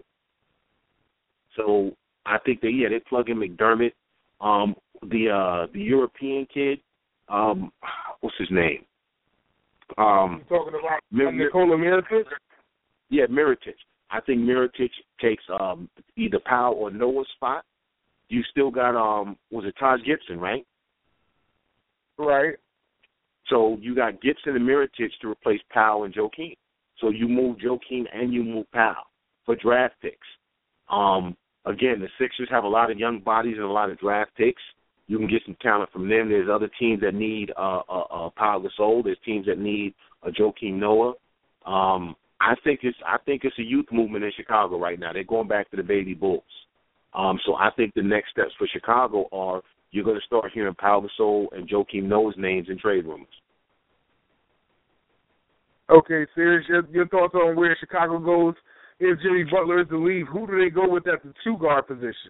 So I think that, yeah, they plug in McDermott. Um, the uh, the European kid, um, what's his name? Um, You're talking about Mir- Nikola Mirotic? Yeah, Mirotic. I think Mirotic takes um, either Powell or Noah's spot. You still got, um, was it Taj Gibson, right? Right. So you got Gibson and Mirotic to replace Powell and Joakim. So you move Joakim and you move Powell for draft picks. Um, Again, the Sixers have a lot of young bodies and a lot of draft picks. You can get some talent from them. There's other teams that need uh, uh, uh, Pau Gasol. There's teams that need uh, Joakim Noah. Um, I think it's I think it's a youth movement in Chicago right now. They're going back to the baby Bulls. Um, so I think the next steps for Chicago are you're going to start hearing Pau Gasol and Joakim Noah's names in trade rumors. Okay, Serious, your, your thoughts on where Chicago goes if Jimmy Butler is to leave? Who do they go with at the two guard position?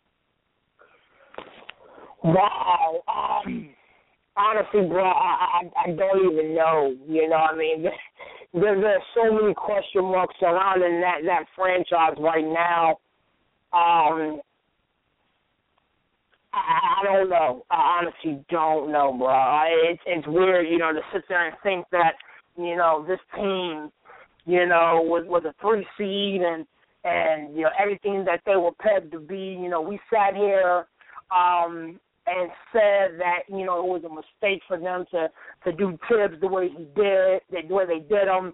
Wow. Um, honestly, bro, I, I I don't even know. You know, I mean, there there's so many question marks surrounding that that franchise right now. Um, I, I don't know. I honestly don't know, bro. It's it's weird, you know, to sit there and think that, you know, this team, you know, was was a three seed and and you know everything that they were pegged to be. You know, we sat here um, and said that, you know, it was a mistake for them to to do Tibbs the way he did, the way they did them.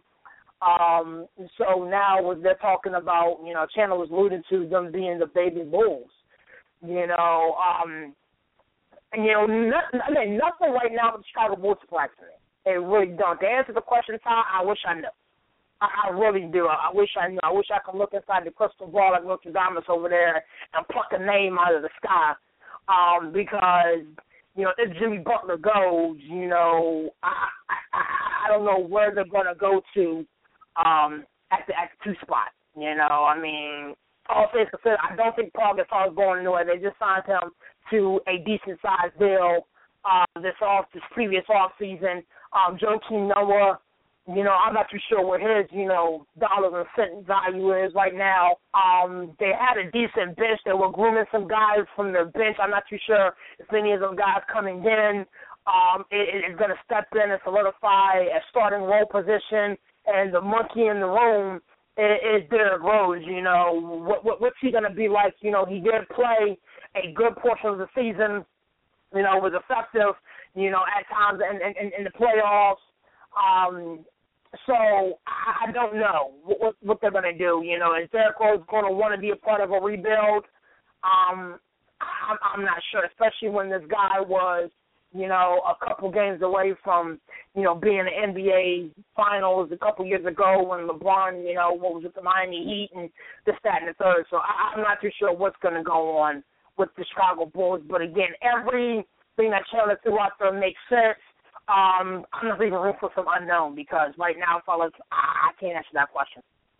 Um, so now they're talking about, you know, Chandler was alluding to them being the baby Bulls. You know, um, you know, nothing, I mean, nothing right now with the Chicago Bulls surprises me. It really don't. To answer the question, Ty, I wish I knew. I, I really do. I, I wish I knew. I wish I could look inside the crystal ball like Nostradamus over there and pluck a name out of the sky. Um, because, you know, if Jimmy Butler goes, you know, I I, I don't know where they're going to go to um, at the at the two spot. You know, I mean, all things considered, I don't think Paul Gasol is going anywhere. They just signed him to a decent sized deal uh, this off this previous off season. Um, Joakim Noah, you know, I'm not too sure what his, you know, dollars and cent value is right now. Um, they had a decent bench. They were grooming some guys from their bench. I'm not too sure if any of those guys coming in um, is, is going to step in and solidify a starting role position. And the monkey in the room is, is Derrick Rose. You know, what, what what's he going to be like? You know, he did play a good portion of the season. You know, was effective, you know, at times in, in, in the playoffs. Um, so I, I don't know what, what they're going to do. You know, is Derrick Rose going to want to be a part of a rebuild? Um, I'm, I'm not sure, especially when this guy was, you know, a couple games away from, you know, being in the N B A Finals a couple years ago when LeBron, you know, what was it, the Miami Heat and this, that, and the third. So I, I'm not too sure what's going to go on with the Chicago Bulls. But, again, everything that Chandler threw out there makes sense. Um, I'm not leaving room for some unknown because right now, fellas, I, I can't answer that question.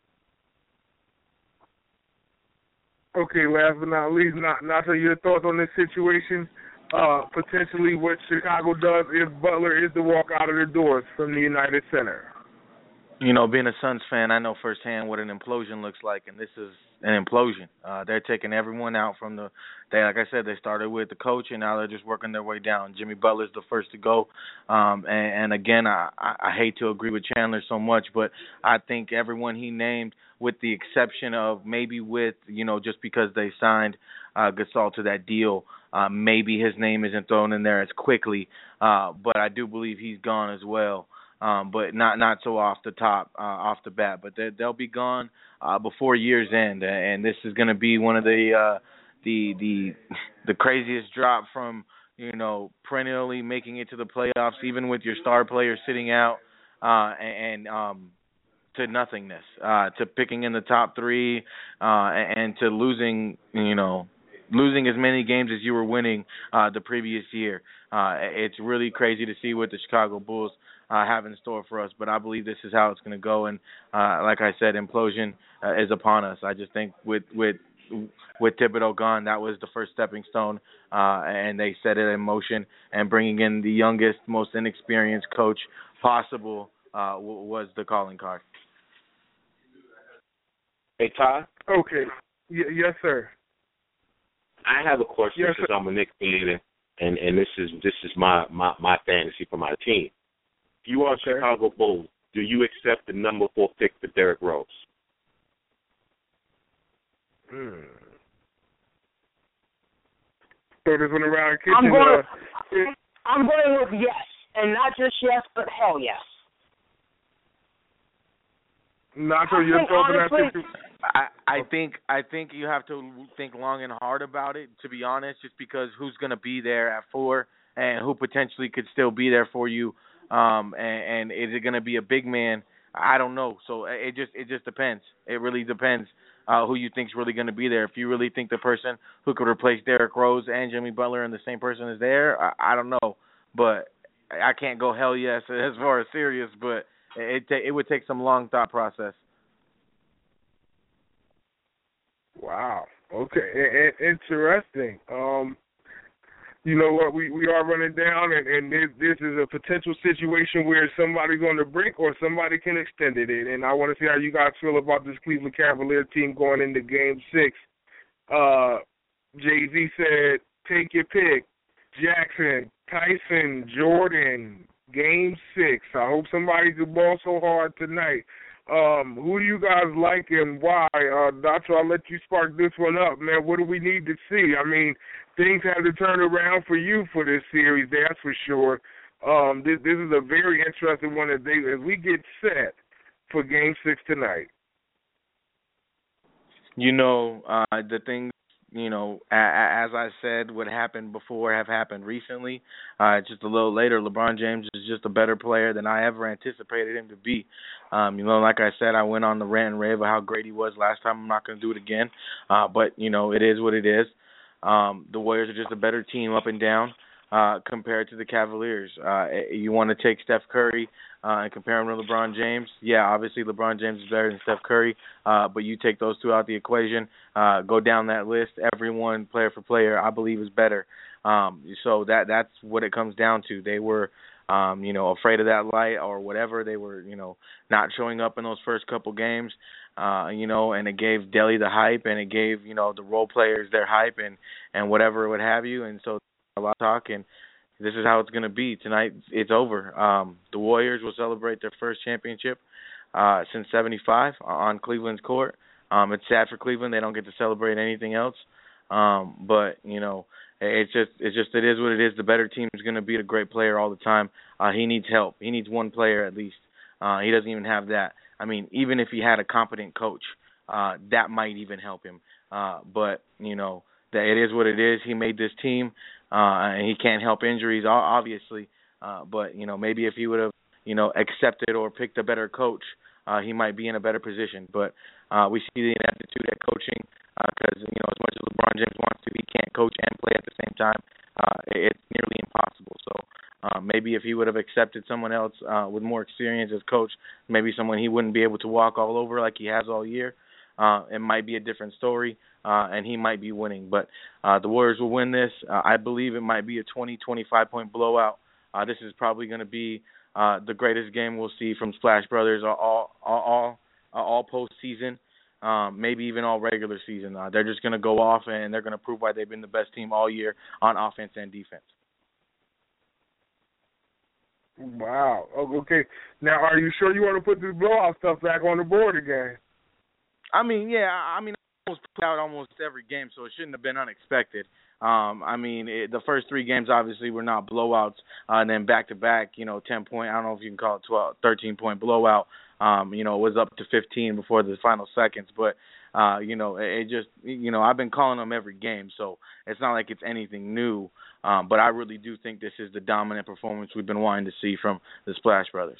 Okay, last but not least, not, not to your thoughts on this situation, uh, potentially what Chicago does if Butler is to walk out of the doors from the United Center. You know, being a Suns fan, I know firsthand what an implosion looks like, and this is an implosion. Uh, they're taking everyone out from the – they, like I said, they started with the coach, and now they're just working their way down. Jimmy Butler's the first to go. Um, and, and, again, I, I hate to agree with Chandler so much, but I think everyone he named, with the exception of maybe with, you know, just because they signed uh, Gasol to that deal, uh, maybe his name isn't thrown in there as quickly. Uh, but I do believe he's gone as well. Um, but not not so off the top, uh, off the bat. But they, they'll be gone uh, before year's end, and this is going to be one of the uh, the the the craziest drop from, you know, perennially making it to the playoffs, even with your star players sitting out, uh, and, and um, to nothingness, uh, to picking in the top three, uh, and to losing, you know, losing as many games as you were winning uh, the previous year. Uh, it's really crazy to see what the Chicago Bulls Uh, have in store for us, but I believe this is how it's going to go. And uh, like I said, implosion uh, is upon us. I just think with with with Thibodeau gone, that was the first stepping stone, uh, and they set it in motion. And bringing in the youngest, most inexperienced coach possible uh, w- was the calling card. Hey, Ty? Okay. Y- yes, sir. I have a question yes, because I'm a Knicks fan, and, and this is this is my, my, my fantasy for my team. If you are a Chicago Bulls, do you accept the number four pick for Derrick Rose? Hmm. So this one around the kitchen. I'm going, uh, I'm going with yes, and not just yes, but hell yes. Not so your thoughts on that situation. I, I think I think you have to think long and hard about it, to be honest, just because who's going to be there at four and who potentially could still be there for you. Um, and, and is it going to be a big man? I don't know. So it just it just depends. It really depends uh, who you think's really going to be there. If you really think the person who could replace Derrick Rose and Jimmy Butler and the same person is there, I, I don't know. But I can't go hell yes as far as serious, but it it would take some long thought process. Wow. Okay. Interesting. Um, you know what? We, we are running down, and, and this, this is a potential situation where somebody's on the brink or somebody can extend it. And I want to see how you guys feel about this Cleveland Cavaliers team going into Game Six. Uh, Jay-Z said, "Take your pick: Jackson, Tyson, Jordan. Game Six. I hope somebody do ball so hard tonight." Um, who do you guys like and why? Uh, Doctor, I'll let you spark this one up, man. What do we need to see? I mean, things have to turn around for you for this series, that's for sure. Um, this, this is a very interesting one as, they, as we get set for Game Six tonight. You know, uh, the things, you know, a, a, as I said, what happened before have happened recently. Uh, just a little later, LeBron James is just a better player than I ever anticipated him to be. Um, you know, like I said, I went on the rant and rave of how great he was last time. I'm not going to do it again. Uh, but, you know, it is what it is. Um, the Warriors are just a better team up and down uh, compared to the Cavaliers. Uh, you want to take Steph Curry uh, and compare him to LeBron James. Yeah, obviously LeBron James is better than Steph Curry, uh, but you take those two out the equation, uh, go down that list, everyone, player for player, I believe is better. Um, so that that's what it comes down to. They were Um, you know, afraid of that light or whatever. They were, you know, not showing up in those first couple games, uh, you know, and it gave Delly the hype and it gave, you know, the role players their hype and, and whatever what have you. And so a lot of talk, and this is how it's going to be. Tonight it's over. Um, the Warriors will celebrate their first championship uh, since seventy-five on Cleveland's court. Um, it's sad for Cleveland. They don't get to celebrate anything else. Um, but, you know, It's just, it's just, it is what it is. The better team is going to beat a great player all the time. Uh, he needs help. He needs one player at least. Uh, he doesn't even have that. I mean, even if he had a competent coach, uh, that might even help him. Uh, but you know, that it is what it is. He made this team, uh, and he can't help injuries, obviously. Uh, but you know, maybe if he would have, you know, accepted or picked a better coach, uh, he might be in a better position. But uh, we see the ineptitude at coaching. Because, uh, you know, as much as LeBron James wants to, he can't coach and play at the same time. Uh, it's nearly impossible. So uh, maybe if he would have accepted someone else uh, with more experience as coach, maybe someone he wouldn't be able to walk all over like he has all year, uh, it might be a different story, uh, and he might be winning. But uh, the Warriors will win this. Uh, I believe it might be a twenty, twenty-five point blowout. Uh, this is probably going to be uh, the greatest game we'll see from Splash Brothers all all all, all, all postseason. Um, maybe even all regular season. Uh, they're just going to go off, and they're going to prove why they've been the best team all year on offense and defense. Wow. Okay. Now, are you sure you want to put this blowout stuff back on the board again? I mean, yeah. I mean, I almost put out almost every game, so it shouldn't have been unexpected. Um, I mean, it, the first three games obviously were not blowouts, uh, and then back-to-back, you know, ten-point, I don't know if you can call it twelve, thirteen-point blowout. Um, you know, it was up to fifteen before the final seconds. But, uh, you know, it, it just, you know, I've been calling them every game, so it's not like it's anything new. Um, but I really do think this is the dominant performance we've been wanting to see from the Splash Brothers.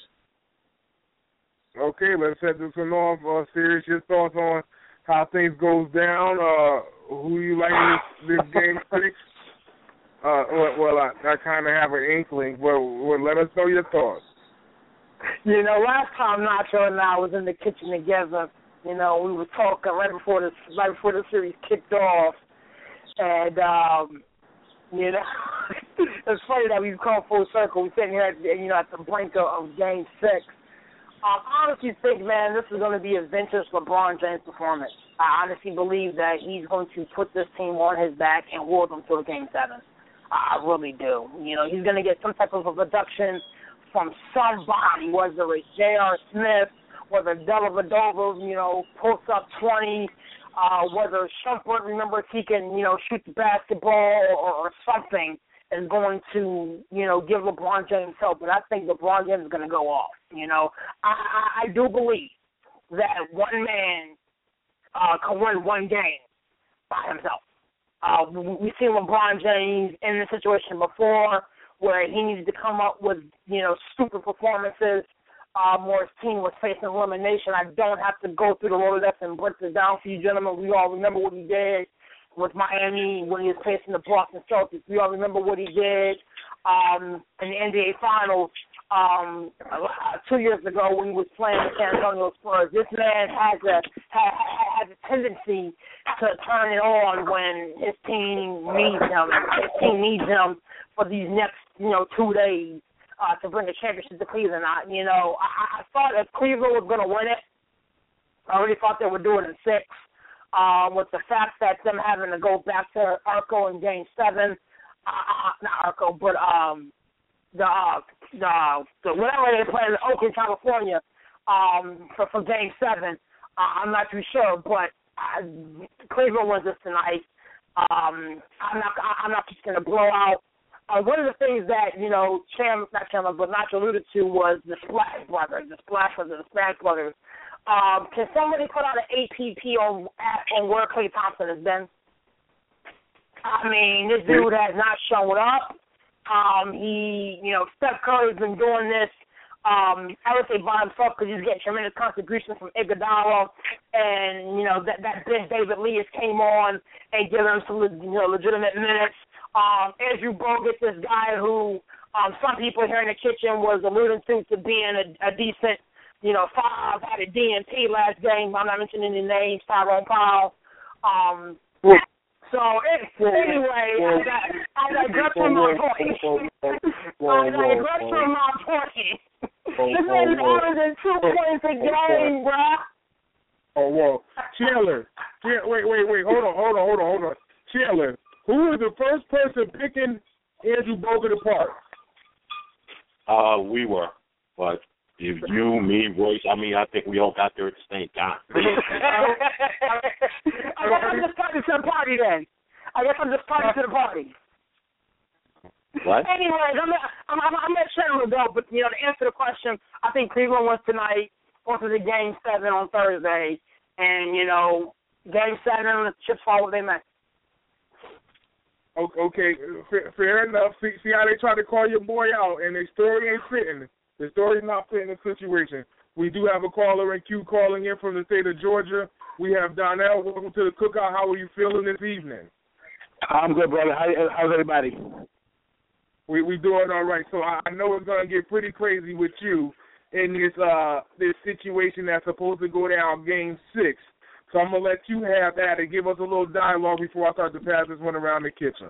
Okay, let's set this one off. Uh, Serious, your thoughts on how things goes down? Uh, who you like in this, this game six? Uh, well, well, I, I kind of have an inkling. Well, well, let us know your thoughts. You know, last time Nacho and I was in the kitchen together, you know, we were talking right before the right before the series kicked off, and um, you know, it's funny that we've come full circle. We're sitting here, at, you know, at the brink of, of Game Six. I honestly think, man, this is going to be a vintage LeBron James performance. I honestly believe that he's going to put this team on his back and will them to a Game Seven. I really do. You know, he's going to get some type of a reduction from somebody, whether it's J R. Smith, whether Dellavedova, you know, posts up twenty, uh, whether Shumpert, remember, he can, you know, shoot the basketball or, or something is going to, you know, give LeBron James help. But I think LeBron James is going to go off, you know. I, I, I do believe that one man uh, can win one game by himself. Uh, we, we've seen LeBron James in this situation before where he needed to come up with, you know, stupid performances um, where his team was facing elimination. I don't have to go through the Rolodex and break this down for you gentlemen. We all remember what he did with Miami when he was facing the Boston Celtics. We all remember what he did um, in the N B A Finals um, two years ago when he was playing the San Antonio Spurs. This man has a has, has a tendency to turn it on when his team needs him. His team needs him for these next, you know, two days uh, to bring a championship to Cleveland. I, you know, I, I thought if Cleveland was going to win it, I already thought they would do it in six. Uh, with the fact that them having to go back to Arco in Game Seven, uh, not Arco, but um, the uh, the, the whatever they play in Oakland, California, um, for for Game Seven. Uh, I'm not too sure, but uh, Cleveland wins this tonight. Um, I'm not I'm not just going to blow out. Uh, one of the things that, you know, Cham, not Chandler, but Nacho alluded to was the Splash Brothers, the Splash Brothers, the Splash Brothers. Um, can somebody put out an A P P on on where Klay Thompson has been? I mean, this dude has not shown up. Um, he, you know, Steph Curry's been doing this, um, I would say by himself because he's getting tremendous contributions from Iguodala, and, you know, that, that bench David Lee has came on and given him some, you know, legitimate minutes. Um, Andrew Bogut, this guy who um, some people here in the kitchen was alluding to to being a, a decent, you know, five, had a D N P last game. I'm not mentioning any names, Tyrone Powell. Um, so, it, anyway, I got, I digress from my point. I digress from my point. This is better than two points a game, bruh. Oh, well, Chandler, wait, wait, wait, hold on, hold on, hold on, hold on. Chandler, who was the first person picking Andrew Bogut apart? Uh, we were, but if you, me, Royce, I mean, I think we all got there at the same time. I guess I'm just party to the party then. I guess I'm just party to the party. What? Anyways, I'm I'm I'm, I'm not sure we'll go, but you know, to answer the question, I think Cleveland wins tonight. Goes to the Game Seven on Thursday, and you know, Game Seven, the chips fall where they may. Okay, fair, fair enough. See, see how they try to call your boy out, and their story ain't fitting. The story's not fitting the situation. We do have a caller in queue calling in from the state of Georgia. We have Donnell. Welcome to the cookout. How are you feeling this evening? I'm good, brother. How, how's everybody? We we doing all right. So I, I know it's gonna get pretty crazy with you in this uh this situation that's supposed to go down Game Six. So I'm gonna let you have that and give us a little dialogue before I start to pass this one around the kitchen.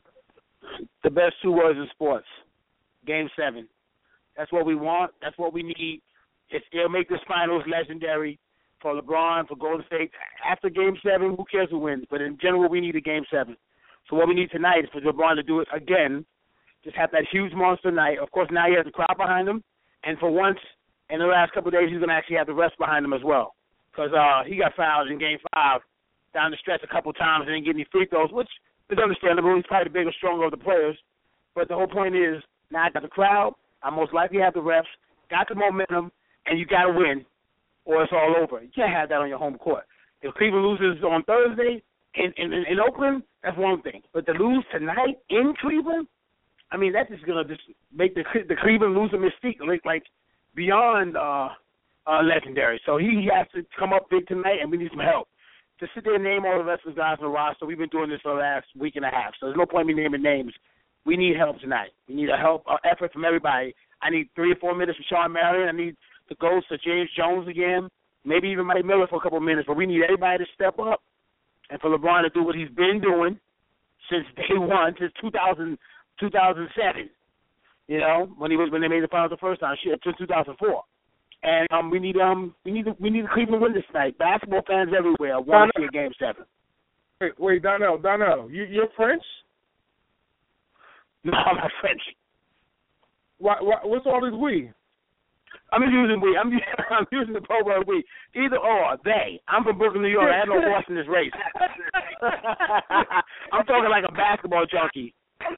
The best two words in sports: Game Seven. That's what we want. That's what we need. It's, it'll make this finals legendary for LeBron, for Golden State. After Game Seven, who cares who wins? But in general, we need a Game Seven. So what we need tonight is for LeBron to do it again. Just have that huge monster night. Of course, now he has the crowd behind him. And for once, in the last couple of days, he's going to actually have the rest behind him as well. Because uh, he got fouled in Game five down the stretch a couple times and didn't get any free throws, which is understandable. He's probably the bigger, stronger of the players. But the whole point is, now I got the crowd. I most likely have the refs, got the momentum, and you got to win, or it's all over. You can't have that on your home court. If Cleveland loses on Thursday in, in, in Oakland, that's one thing. But to lose tonight in Cleveland, I mean, that's just going to just make the the Cleveland loser mystique like, like beyond uh, uh, legendary. So he has to come up big tonight, and we need some help. To sit there and name all the rest of the guys on the roster, we've been doing this for the last week and a half, so there's no point in me naming names. We need help tonight. We need a help uh, effort from everybody. I need three or four minutes from Sean Marion. I need the ghost of James Jones again, maybe even Mike Miller for a couple of minutes. But we need everybody to step up and for LeBron to do what he's been doing since day one, since two thousand, two thousand seven. You know, when he was when they made the finals the first time, shit, since two thousand four. And um, we need um we need we need Cleveland win this night. Basketball fans everywhere want to see a Game Seven. Wait, wait, Donnell, Donnell, you you're French? No, I'm not French. Why, why, what's all this we? I'm using we. I'm, I'm using the program we. Either or, they. I'm from Brooklyn, New York. I have no horse in this race. I'm talking like a basketball junkie.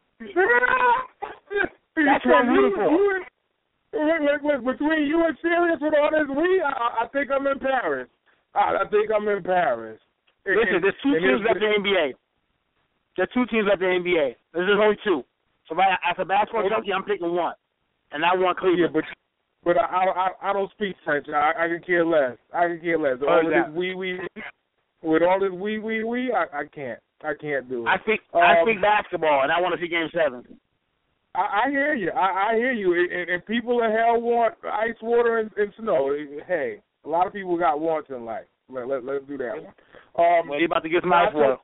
That's what I'm rooting for. You, look, look, look, between you and Sirius with all this we, I, I think I'm in Paris. I, I think I'm in Paris. Listen, and, there's two and teams left in the N B A. There's two teams left in the N B A. There's only two. So right, as a basketball junkie, I'm picking one, and I want Cleveland. Yeah, but but I I, I don't speak French. I, I can care less. I can care less. All of this wee wee with all this wee wee wee, I, I can't. I can't do it. I speak um, I speak basketball, and I want to see Game Seven. I, I hear you. I, I hear you. And, and people in hell want ice water and, and snow. Hey, a lot of people got wants in life. Let, let, let's do that one. Um, well, you about to get some ice water.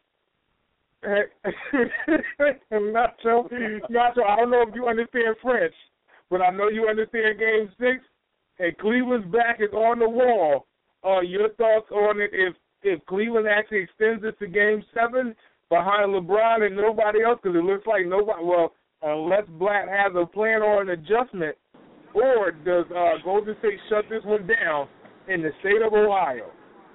Nacho, Nacho, I don't know if you understand French, but I know you understand Game Six. And Cleveland's back is on the wall. Uh, your thoughts on it? If if Cleveland actually extends it to Game Seven behind LeBron and nobody else, because it looks like nobody. Well, unless Blatt has a plan or an adjustment, or does uh, Golden State shut this one down in the state of Ohio?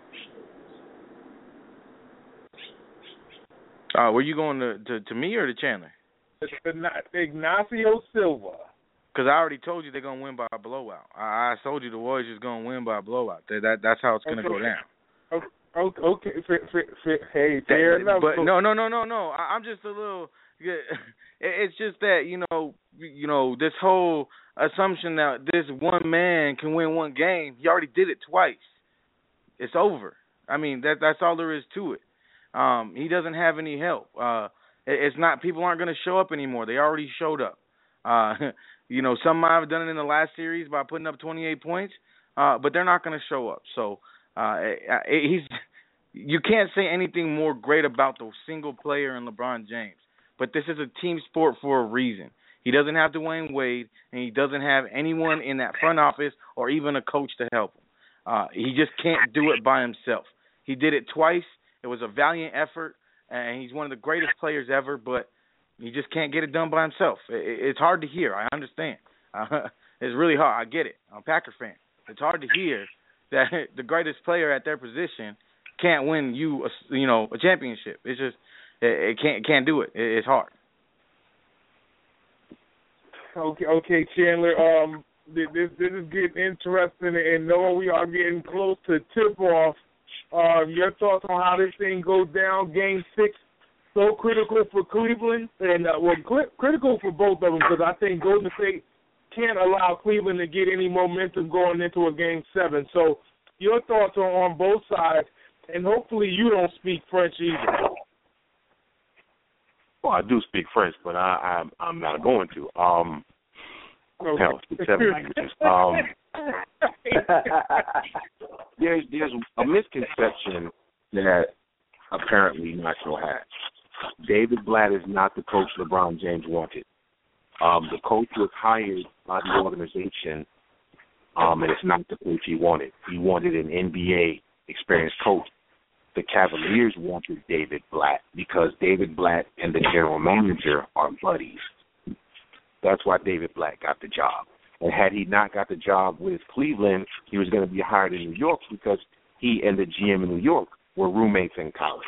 Uh, were you going to, to, to me or to Chandler? Ignacio Silva. Because I already told you they're going to win by a blowout. I, I told you the Warriors is going to win by a blowout. That, that That's how it's going to okay. go down. Okay, okay. F- f- f- hey, fair that, enough. But no, no, no, no, no. I, I'm just a little. It's just that you know, you know, this whole assumption that this one man can win one game. He already did it twice. It's over. I mean, that that's all there is to it. Um, he doesn't have any help. Uh, it, it's not. People aren't going to show up anymore. They already showed up. Uh, you know, some might have done it in the last series by putting up twenty-eight points, uh, but they're not going to show up. So uh, he's. You can't say anything more great about the single player in LeBron James. But this is a team sport for a reason. He doesn't have Dwayne Wade, and he doesn't have anyone in that front office or even a coach to help him. Uh, he just can't do it by himself. He did it twice. It was a valiant effort, and he's one of the greatest players ever, but he just can't get it done by himself. It, it's hard to hear. I understand. Uh, it's really hard. I get it. I'm a Packer fan. It's hard to hear that the greatest player at their position can't win you, a, you know, a championship. It's just it, it can't can't do it. it. It's hard. Okay, okay, Chandler. Um, this this is getting interesting, and knowing we are getting close to tip off. Um, your thoughts on how this thing goes down? Game six, so critical for Cleveland, and uh, well, cl- critical for both of them because I think Golden State can't allow Cleveland to get any momentum going into a game seven. So, your thoughts on, on both sides. And hopefully you don't speak French either. Well, I do speak French, but I, I'm I'm not going to. Um, okay. hell, speak seven languages. Um, there's there's a misconception that apparently Nacho has. David Blatt is not the coach LeBron James wanted. Um, the coach was hired by the organization, um, and it's not the coach he wanted. He wanted an N B A experienced coach. The Cavaliers wanted David Blatt because David Blatt and the general manager are buddies. That's why David Blatt got the job. And had he not got the job with Cleveland, he was going to be hired in New York because he and the G M in New York were roommates in college.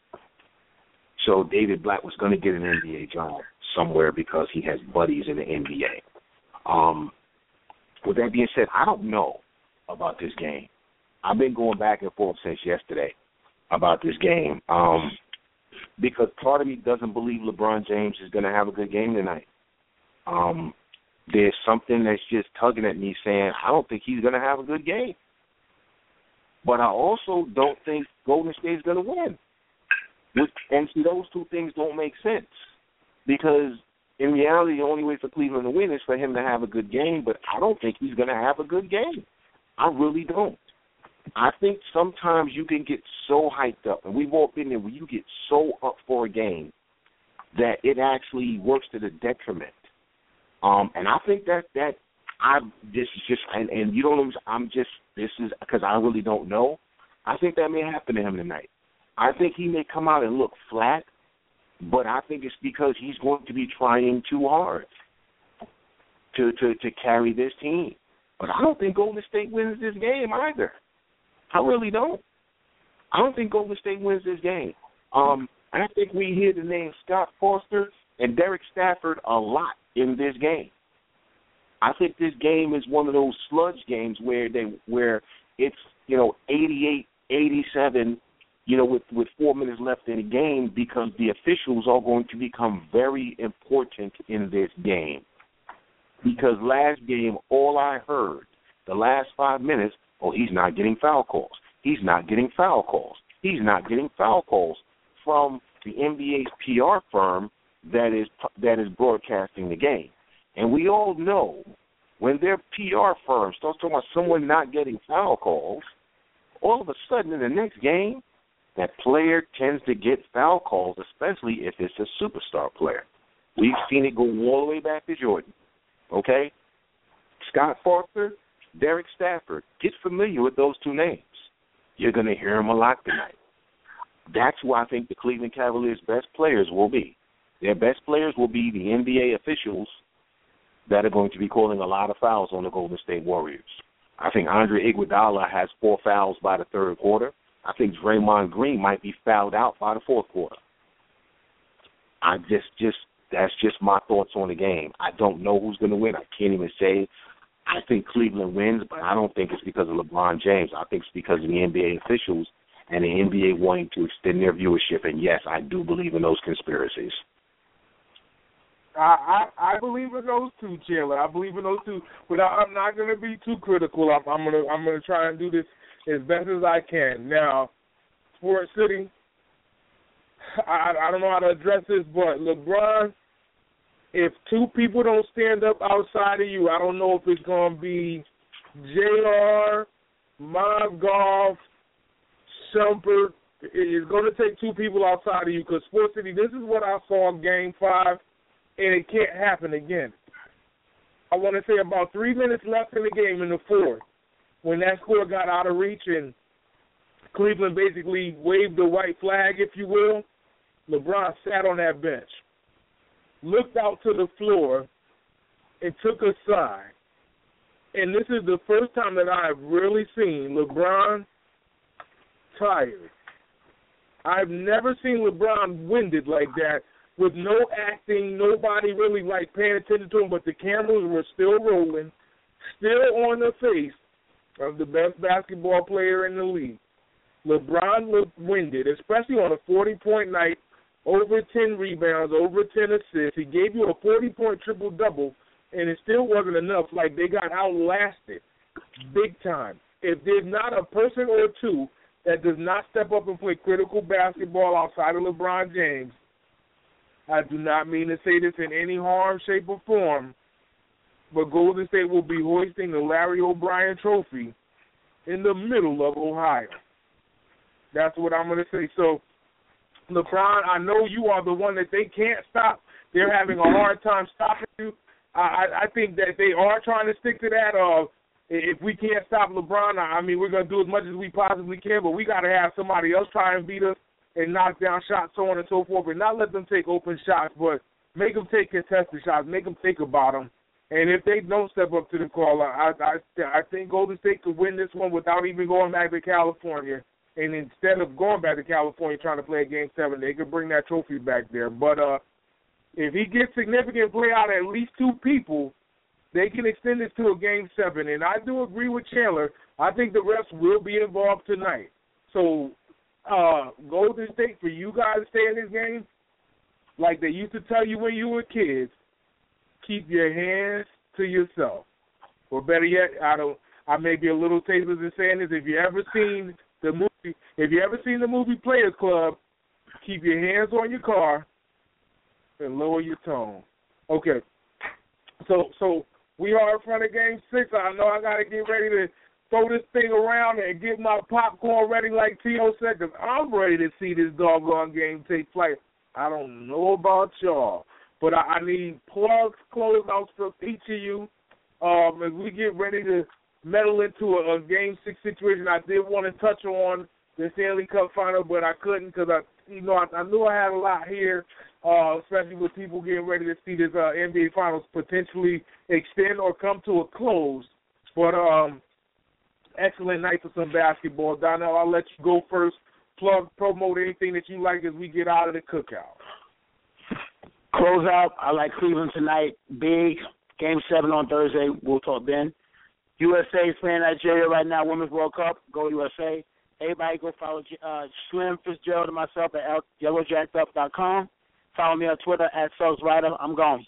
So David Blatt was going to get an N B A job somewhere because he has buddies in the N B A. Um, with that being said, I don't know about this game. I've been going back and forth since yesterday about this game um, because part of me doesn't believe LeBron James is going to have a good game tonight. Um, there's something that's just tugging at me saying I don't think he's going to have a good game. But I also don't think Golden State's going to win. And see, those two things don't make sense because in reality the only way for Cleveland to win is for him to have a good game, but I don't think he's going to have a good game. I really don't. I think sometimes you can get so hyped up, and we've all been there, where you get so up for a game that it actually works to the detriment. Um, and I think that that I this is just and, and you don't. I'm just this is because I really don't know. I think that may happen to him tonight. I think he may come out and look flat, but I think it's because he's going to be trying too hard to to to carry this team. But I don't think Golden State wins this game either. I really don't. I don't think Golden State wins this game. Um, I think we hear the name Scott Foster and Derek Stafford a lot in this game. I think this game is one of those sludge games where they where it's, you know, eighty-eight eighty-seven, you know, with, with four minutes left in the game, because the officials are going to become very important in this game. Because last game, all I heard, the last five minutes, oh, he's not getting foul calls. He's not getting foul calls. He's not getting foul calls from the N B A's P R firm that is that is broadcasting the game. And we all know when their P R firm starts talking about someone not getting foul calls, all of a sudden in the next game, that player tends to get foul calls, especially if it's a superstar player. We've seen it go all the way back to Jordan. Okay? Scott Foster, Derek Stafford. Get familiar with those two names. You're going to hear them a lot tonight. That's who I think the Cleveland Cavaliers' best players will be. Their best players will be the N B A officials that are going to be calling a lot of fouls on the Golden State Warriors. I think Andre Iguodala has four fouls by the third quarter. I think Draymond Green might be fouled out by the fourth quarter. I just, just that's just my thoughts on the game. I don't know who's going to win. I can't even say. I think Cleveland wins, but I don't think it's because of LeBron James. I think it's because of the N B A officials and the N B A wanting to extend their viewership. And, yes, I do believe in those conspiracies. I, I I believe in those two, Chandler. I believe in those two, but I, I'm not going to be too critical. I'm, I'm going to I'm going to try and do this as best as I can. Now, Sports City, I, I don't know how to address this, but LeBron, if two people don't stand up outside of you, I don't know if it's going to be J R, Mob Golf, Shumpert. It's going to take two people outside of you because Sports City, this is what I saw in Game five, and it can't happen again. I want to say about three minutes left in the game in the fourth, when that score got out of reach and Cleveland basically waved the white flag, if you will, LeBron sat on that bench, looked out to the floor, and took a side. And this is the first time that I've really seen LeBron tired. I've never seen LeBron winded like that, with no acting, nobody really like paying attention to him, but the cameras were still rolling, still on the face of the best basketball player in the league. LeBron looked winded, especially on a forty-point night, over ten rebounds, over ten assists. He gave you a forty-point triple-double, and it still wasn't enough. Like, they got outlasted big time. If there's not a person or two that does not step up and play critical basketball outside of LeBron James, I do not mean to say this in any harm, shape, or form, but Golden State will be hoisting the Larry O'Brien Trophy in the middle of Ohio. That's what I'm going to say. So, LeBron, I know you are the one that they can't stop. They're having a hard time stopping you. I, I think that they are trying to stick to that. Uh, if we can't stop LeBron, I mean, we're going to do as much as we possibly can, but we got to have somebody else try and beat us and knock down shots, so on and so forth, but not let them take open shots, but make them take contested shots, make them think about them. And if they don't step up to the call, I, I, I think Golden State could win this one without even going back to California. And instead of going back to California trying to play a Game seven, they could bring that trophy back there. But uh, if he gets significant play out of at least two people, they can extend this to a Game seven. And I do agree with Chandler. I think the refs will be involved tonight. So, Uh, Golden State, for you guys to stay in this game, like they used to tell you when you were kids, keep your hands to yourself. Or better yet, I don't. I may be a little tasteless in saying this. If you ever seen the movie, if you ever seen the movie Players Club, keep your hands on your car and lower your tone. Okay. So, so we are in front of Game Six. I know I got to get ready to throw this thing around and get my popcorn ready like Tio said, because I'm ready to see this doggone game take place. I don't know about y'all, but I, I need plugs, closeouts from each of you um, as we get ready to meddle into a, a Game six situation. I did want to touch on the Stanley Cup final, but I couldn't because I, you know, I, I knew I had a lot here, uh, especially with people getting ready to see this uh, N B A Finals potentially extend or come to a close. But um, excellent night for some basketball. Donnell, I'll let you go first. Plug, promote anything that you like as we get out of the cookout. Close out. I like Cleveland tonight. Big. Game seven on Thursday. We'll talk then. U S A is playing Nigeria right now. Women's World Cup. Go U S A. Everybody go follow uh, Slim Fitzgerald and myself at yellow jacked up dot com. Follow me on Twitter at Suggs Ryder. I'm gone.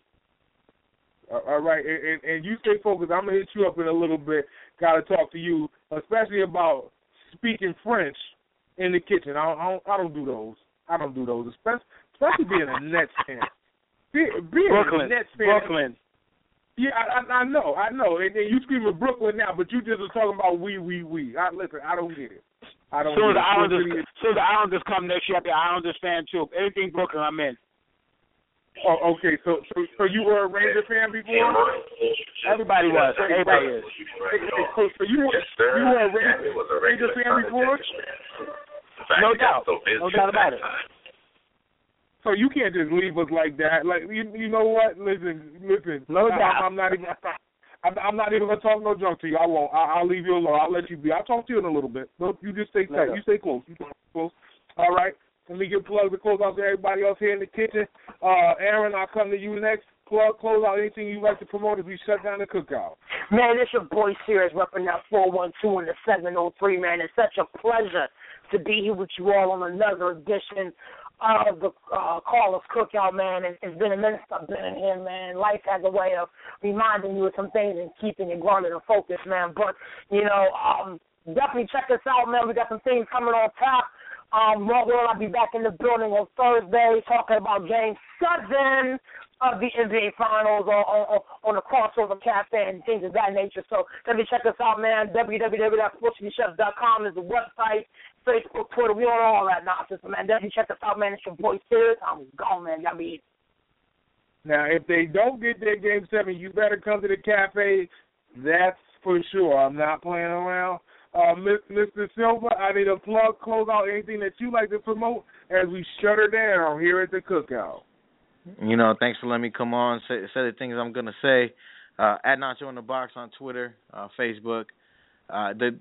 All right, and, and, and you stay focused. I'm going to hit you up in a little bit. Got to talk to you, especially about speaking French in the kitchen. I don't, I don't, I don't do those. I don't do those, especially, especially being a Nets fan. Be, being Brooklyn. a Nets fan. Brooklyn. Yeah, I, I, I know, I know. And, and you screaming Brooklyn now, but you just was talking about we, we, we. I, listen, I don't get it. I don't so get the it. Islanders, so the Islanders come next year. I'll be an Islanders fan too. Anything Brooklyn, I'm in. Oh, okay. So, so, so you were a Ranger fan before? Everybody was. Everybody is. So, so you were you were a Ranger, Ranger fan before? No doubt. No doubt about it. So you can't just leave us like that. Like you, you know what? Listen, listen. No doubt. I, I'm not even. I'm, I'm not even gonna talk no junk to you. I won't. I, I'll leave you alone. I'll let you be. I'll talk to you in a little bit. Don't you just stay tight. You stay close. You stay close. All right. Let me get plugged to close out to everybody else here in the kitchen. Uh, Aaron, I'll come to you next. Plug, close out anything you'd like to promote as we shut down the cookout. Man, it's your boy Sears repping that four one two and the seven oh three, man. It's such a pleasure to be here with you all on another edition of the uh, Callers Cookout, man. It, it's been a minute since I've been in here, man. Life has a way of reminding you of some things and keeping you grounded and focused, man. But, you know, um, definitely check us out, man. We got some things coming on tap. Um, Rob will I'll be back in the building on Thursday talking about Game seven of the N B A Finals on, on, on the Crossover Cafe and things of that nature. So definitely check us out, man. w w w dot sports city chefs dot com is the website, Facebook, Twitter. We on all that nonsense, man. Definitely check us out, man. It's your boy Sears. I'm gone, man. Y'all be easy. Now, if they don't get their Game seven, you better come to the cafe. That's for sure. I'm not playing around. Uh, Mister Silva, I need a plug, close out anything that you like to promote as we shut her down here at the cookout. You know, thanks for letting me come on, say, say the things I'm going to say. Uh, at Nacho in the Box on Twitter, uh, Facebook. Uh, the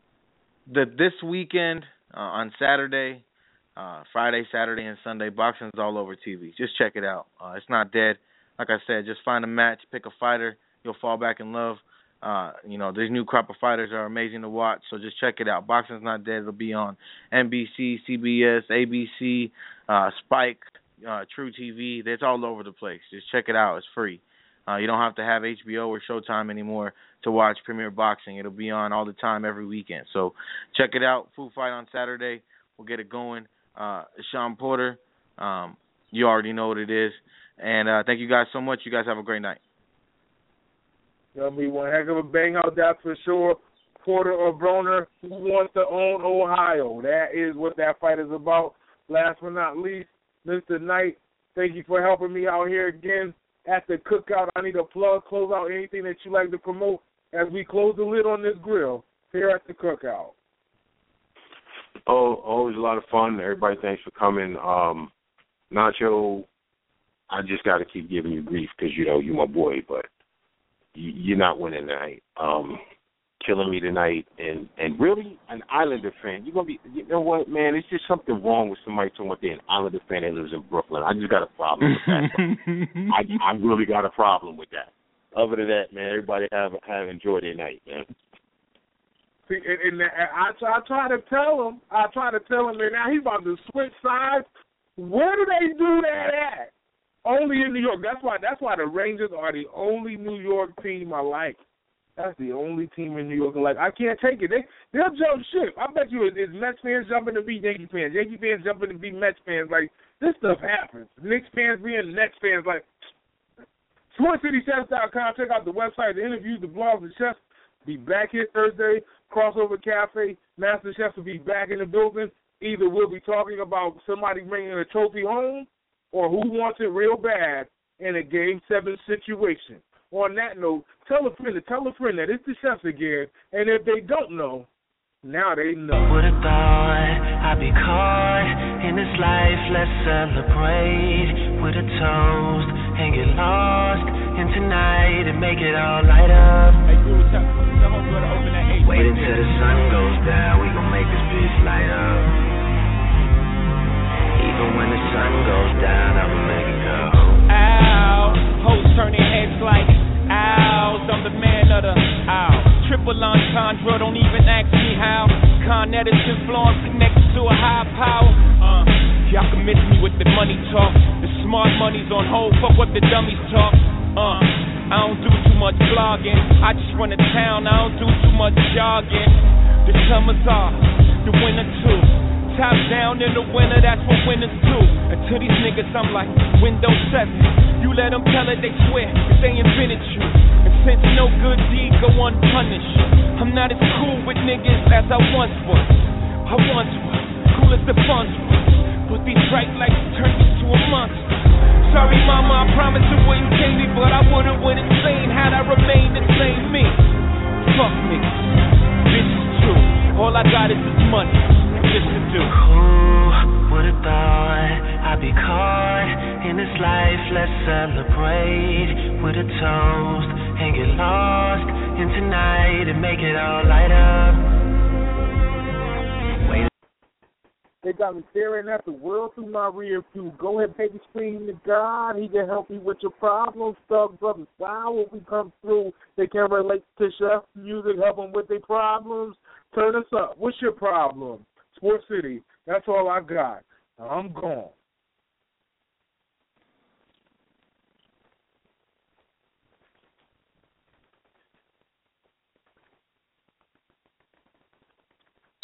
the This weekend, uh, on Saturday, uh, Friday, Saturday, and Sunday, boxing's all over T V. Just check it out. Uh, it's not dead. Like I said, just find a match, pick a fighter, you'll fall back in love. Uh, you know, these new crop of fighters are amazing to watch, so just check it out. Boxing's not dead. It'll be on N B C, C B S, A B C, uh, Spike, uh, True T V. It's all over the place. Just check it out. It's free. Uh, you don't have to have H B O or Showtime anymore to watch Premier Boxing. It'll be on all the time every weekend. So check it out. Food Fight on Saturday. We'll get it going. Uh, Sean Porter, um, you already know what it is. And uh, thank you guys so much. You guys have a great night. Gonna be one heck of a bang out, that's for sure. Porter or Broner, who wants to own Ohio? That is what that fight is about. Last but not least, Mister Knight, thank you for helping me out here again at the cookout. I need a plug, close out anything that you like to promote as we close the lid on this grill here at the cookout. Oh, always a lot of fun. Everybody, thanks for coming. Um, Nacho, I just got to keep giving you grief because, you know, you're my boy, but you're not winning tonight. Um, killing me tonight, and, and really an Islander fan. You're gonna be, you know what, man? It's just something wrong with somebody talking about they're an Islander fan that lives in Brooklyn. I just got a problem with that. I, I really got a problem with that. Other than that, man, everybody have have enjoyed their night, man. See, and, and I, I try to tell him, I try to tell him, and now he's about to switch sides. Where do they do that at? Only in New York. That's why. That's why the Rangers are the only New York team I like. That's the only team in New York I like. I can't take it. They they'll jump ship. I bet you it's Mets fans jumping to be Yankee fans. Yankee fans jumping to be Mets fans. Like, this stuff happens. Knicks fans being Nets fans. Like, sports city chefs dot com. Check out the website, the interviews, the blogs, the chefs. Be back here Thursday. Crossover Cafe. Master Chefs will be back in the building. Either we'll be talking about somebody bringing a trophy home, or who wants it real bad in a Game seven situation. On that note, tell a friend to tell a friend that it's the Chefs again, and if they don't know, now they know. Would have thought I'd be caught in this life, let's celebrate with a toast and get lost in tonight and make it all light up. Wait until the sun goes down, we gon' make this bitch light up. Even when the sun goes down, I'ma make it go. Ow, hoes turn their heads like owls. I'm the man of the owl. Triple entendre, don't even ask me how. Con Edison flow talk. The smart money's on hold, fuck what the dummies talk. Uh, I don't do too much blogging. I just run a town, I don't do too much jogging. The summers are, the winter too. Top down in the winter, that's what winners do. And to these niggas, I'm like Windows seven. You let them tell it, they swear, if they invented you. And since no good deed go unpunished, I'm not as cool with niggas as I once was. I once was, cool as the funds was. But these bright lights turned me to a monster. Sorry mama, I promised you wouldn't take me, but I would've went insane had I remained the same me. Fuck niggas, this is true. All I got is this money. Just to do. Who would've thought I'd be caught in this life? Let's celebrate with a toast and get lost in tonight and make it all light up. Wait. They got me staring at the world through my rear view. Go ahead, baby, scream to God. He can help you with your problems. Thug brothers, wow, when we come through, they can relate to chef music, help them with their problems. Turn us up. What's your problem? Sports City. That's all I got. I'm gone.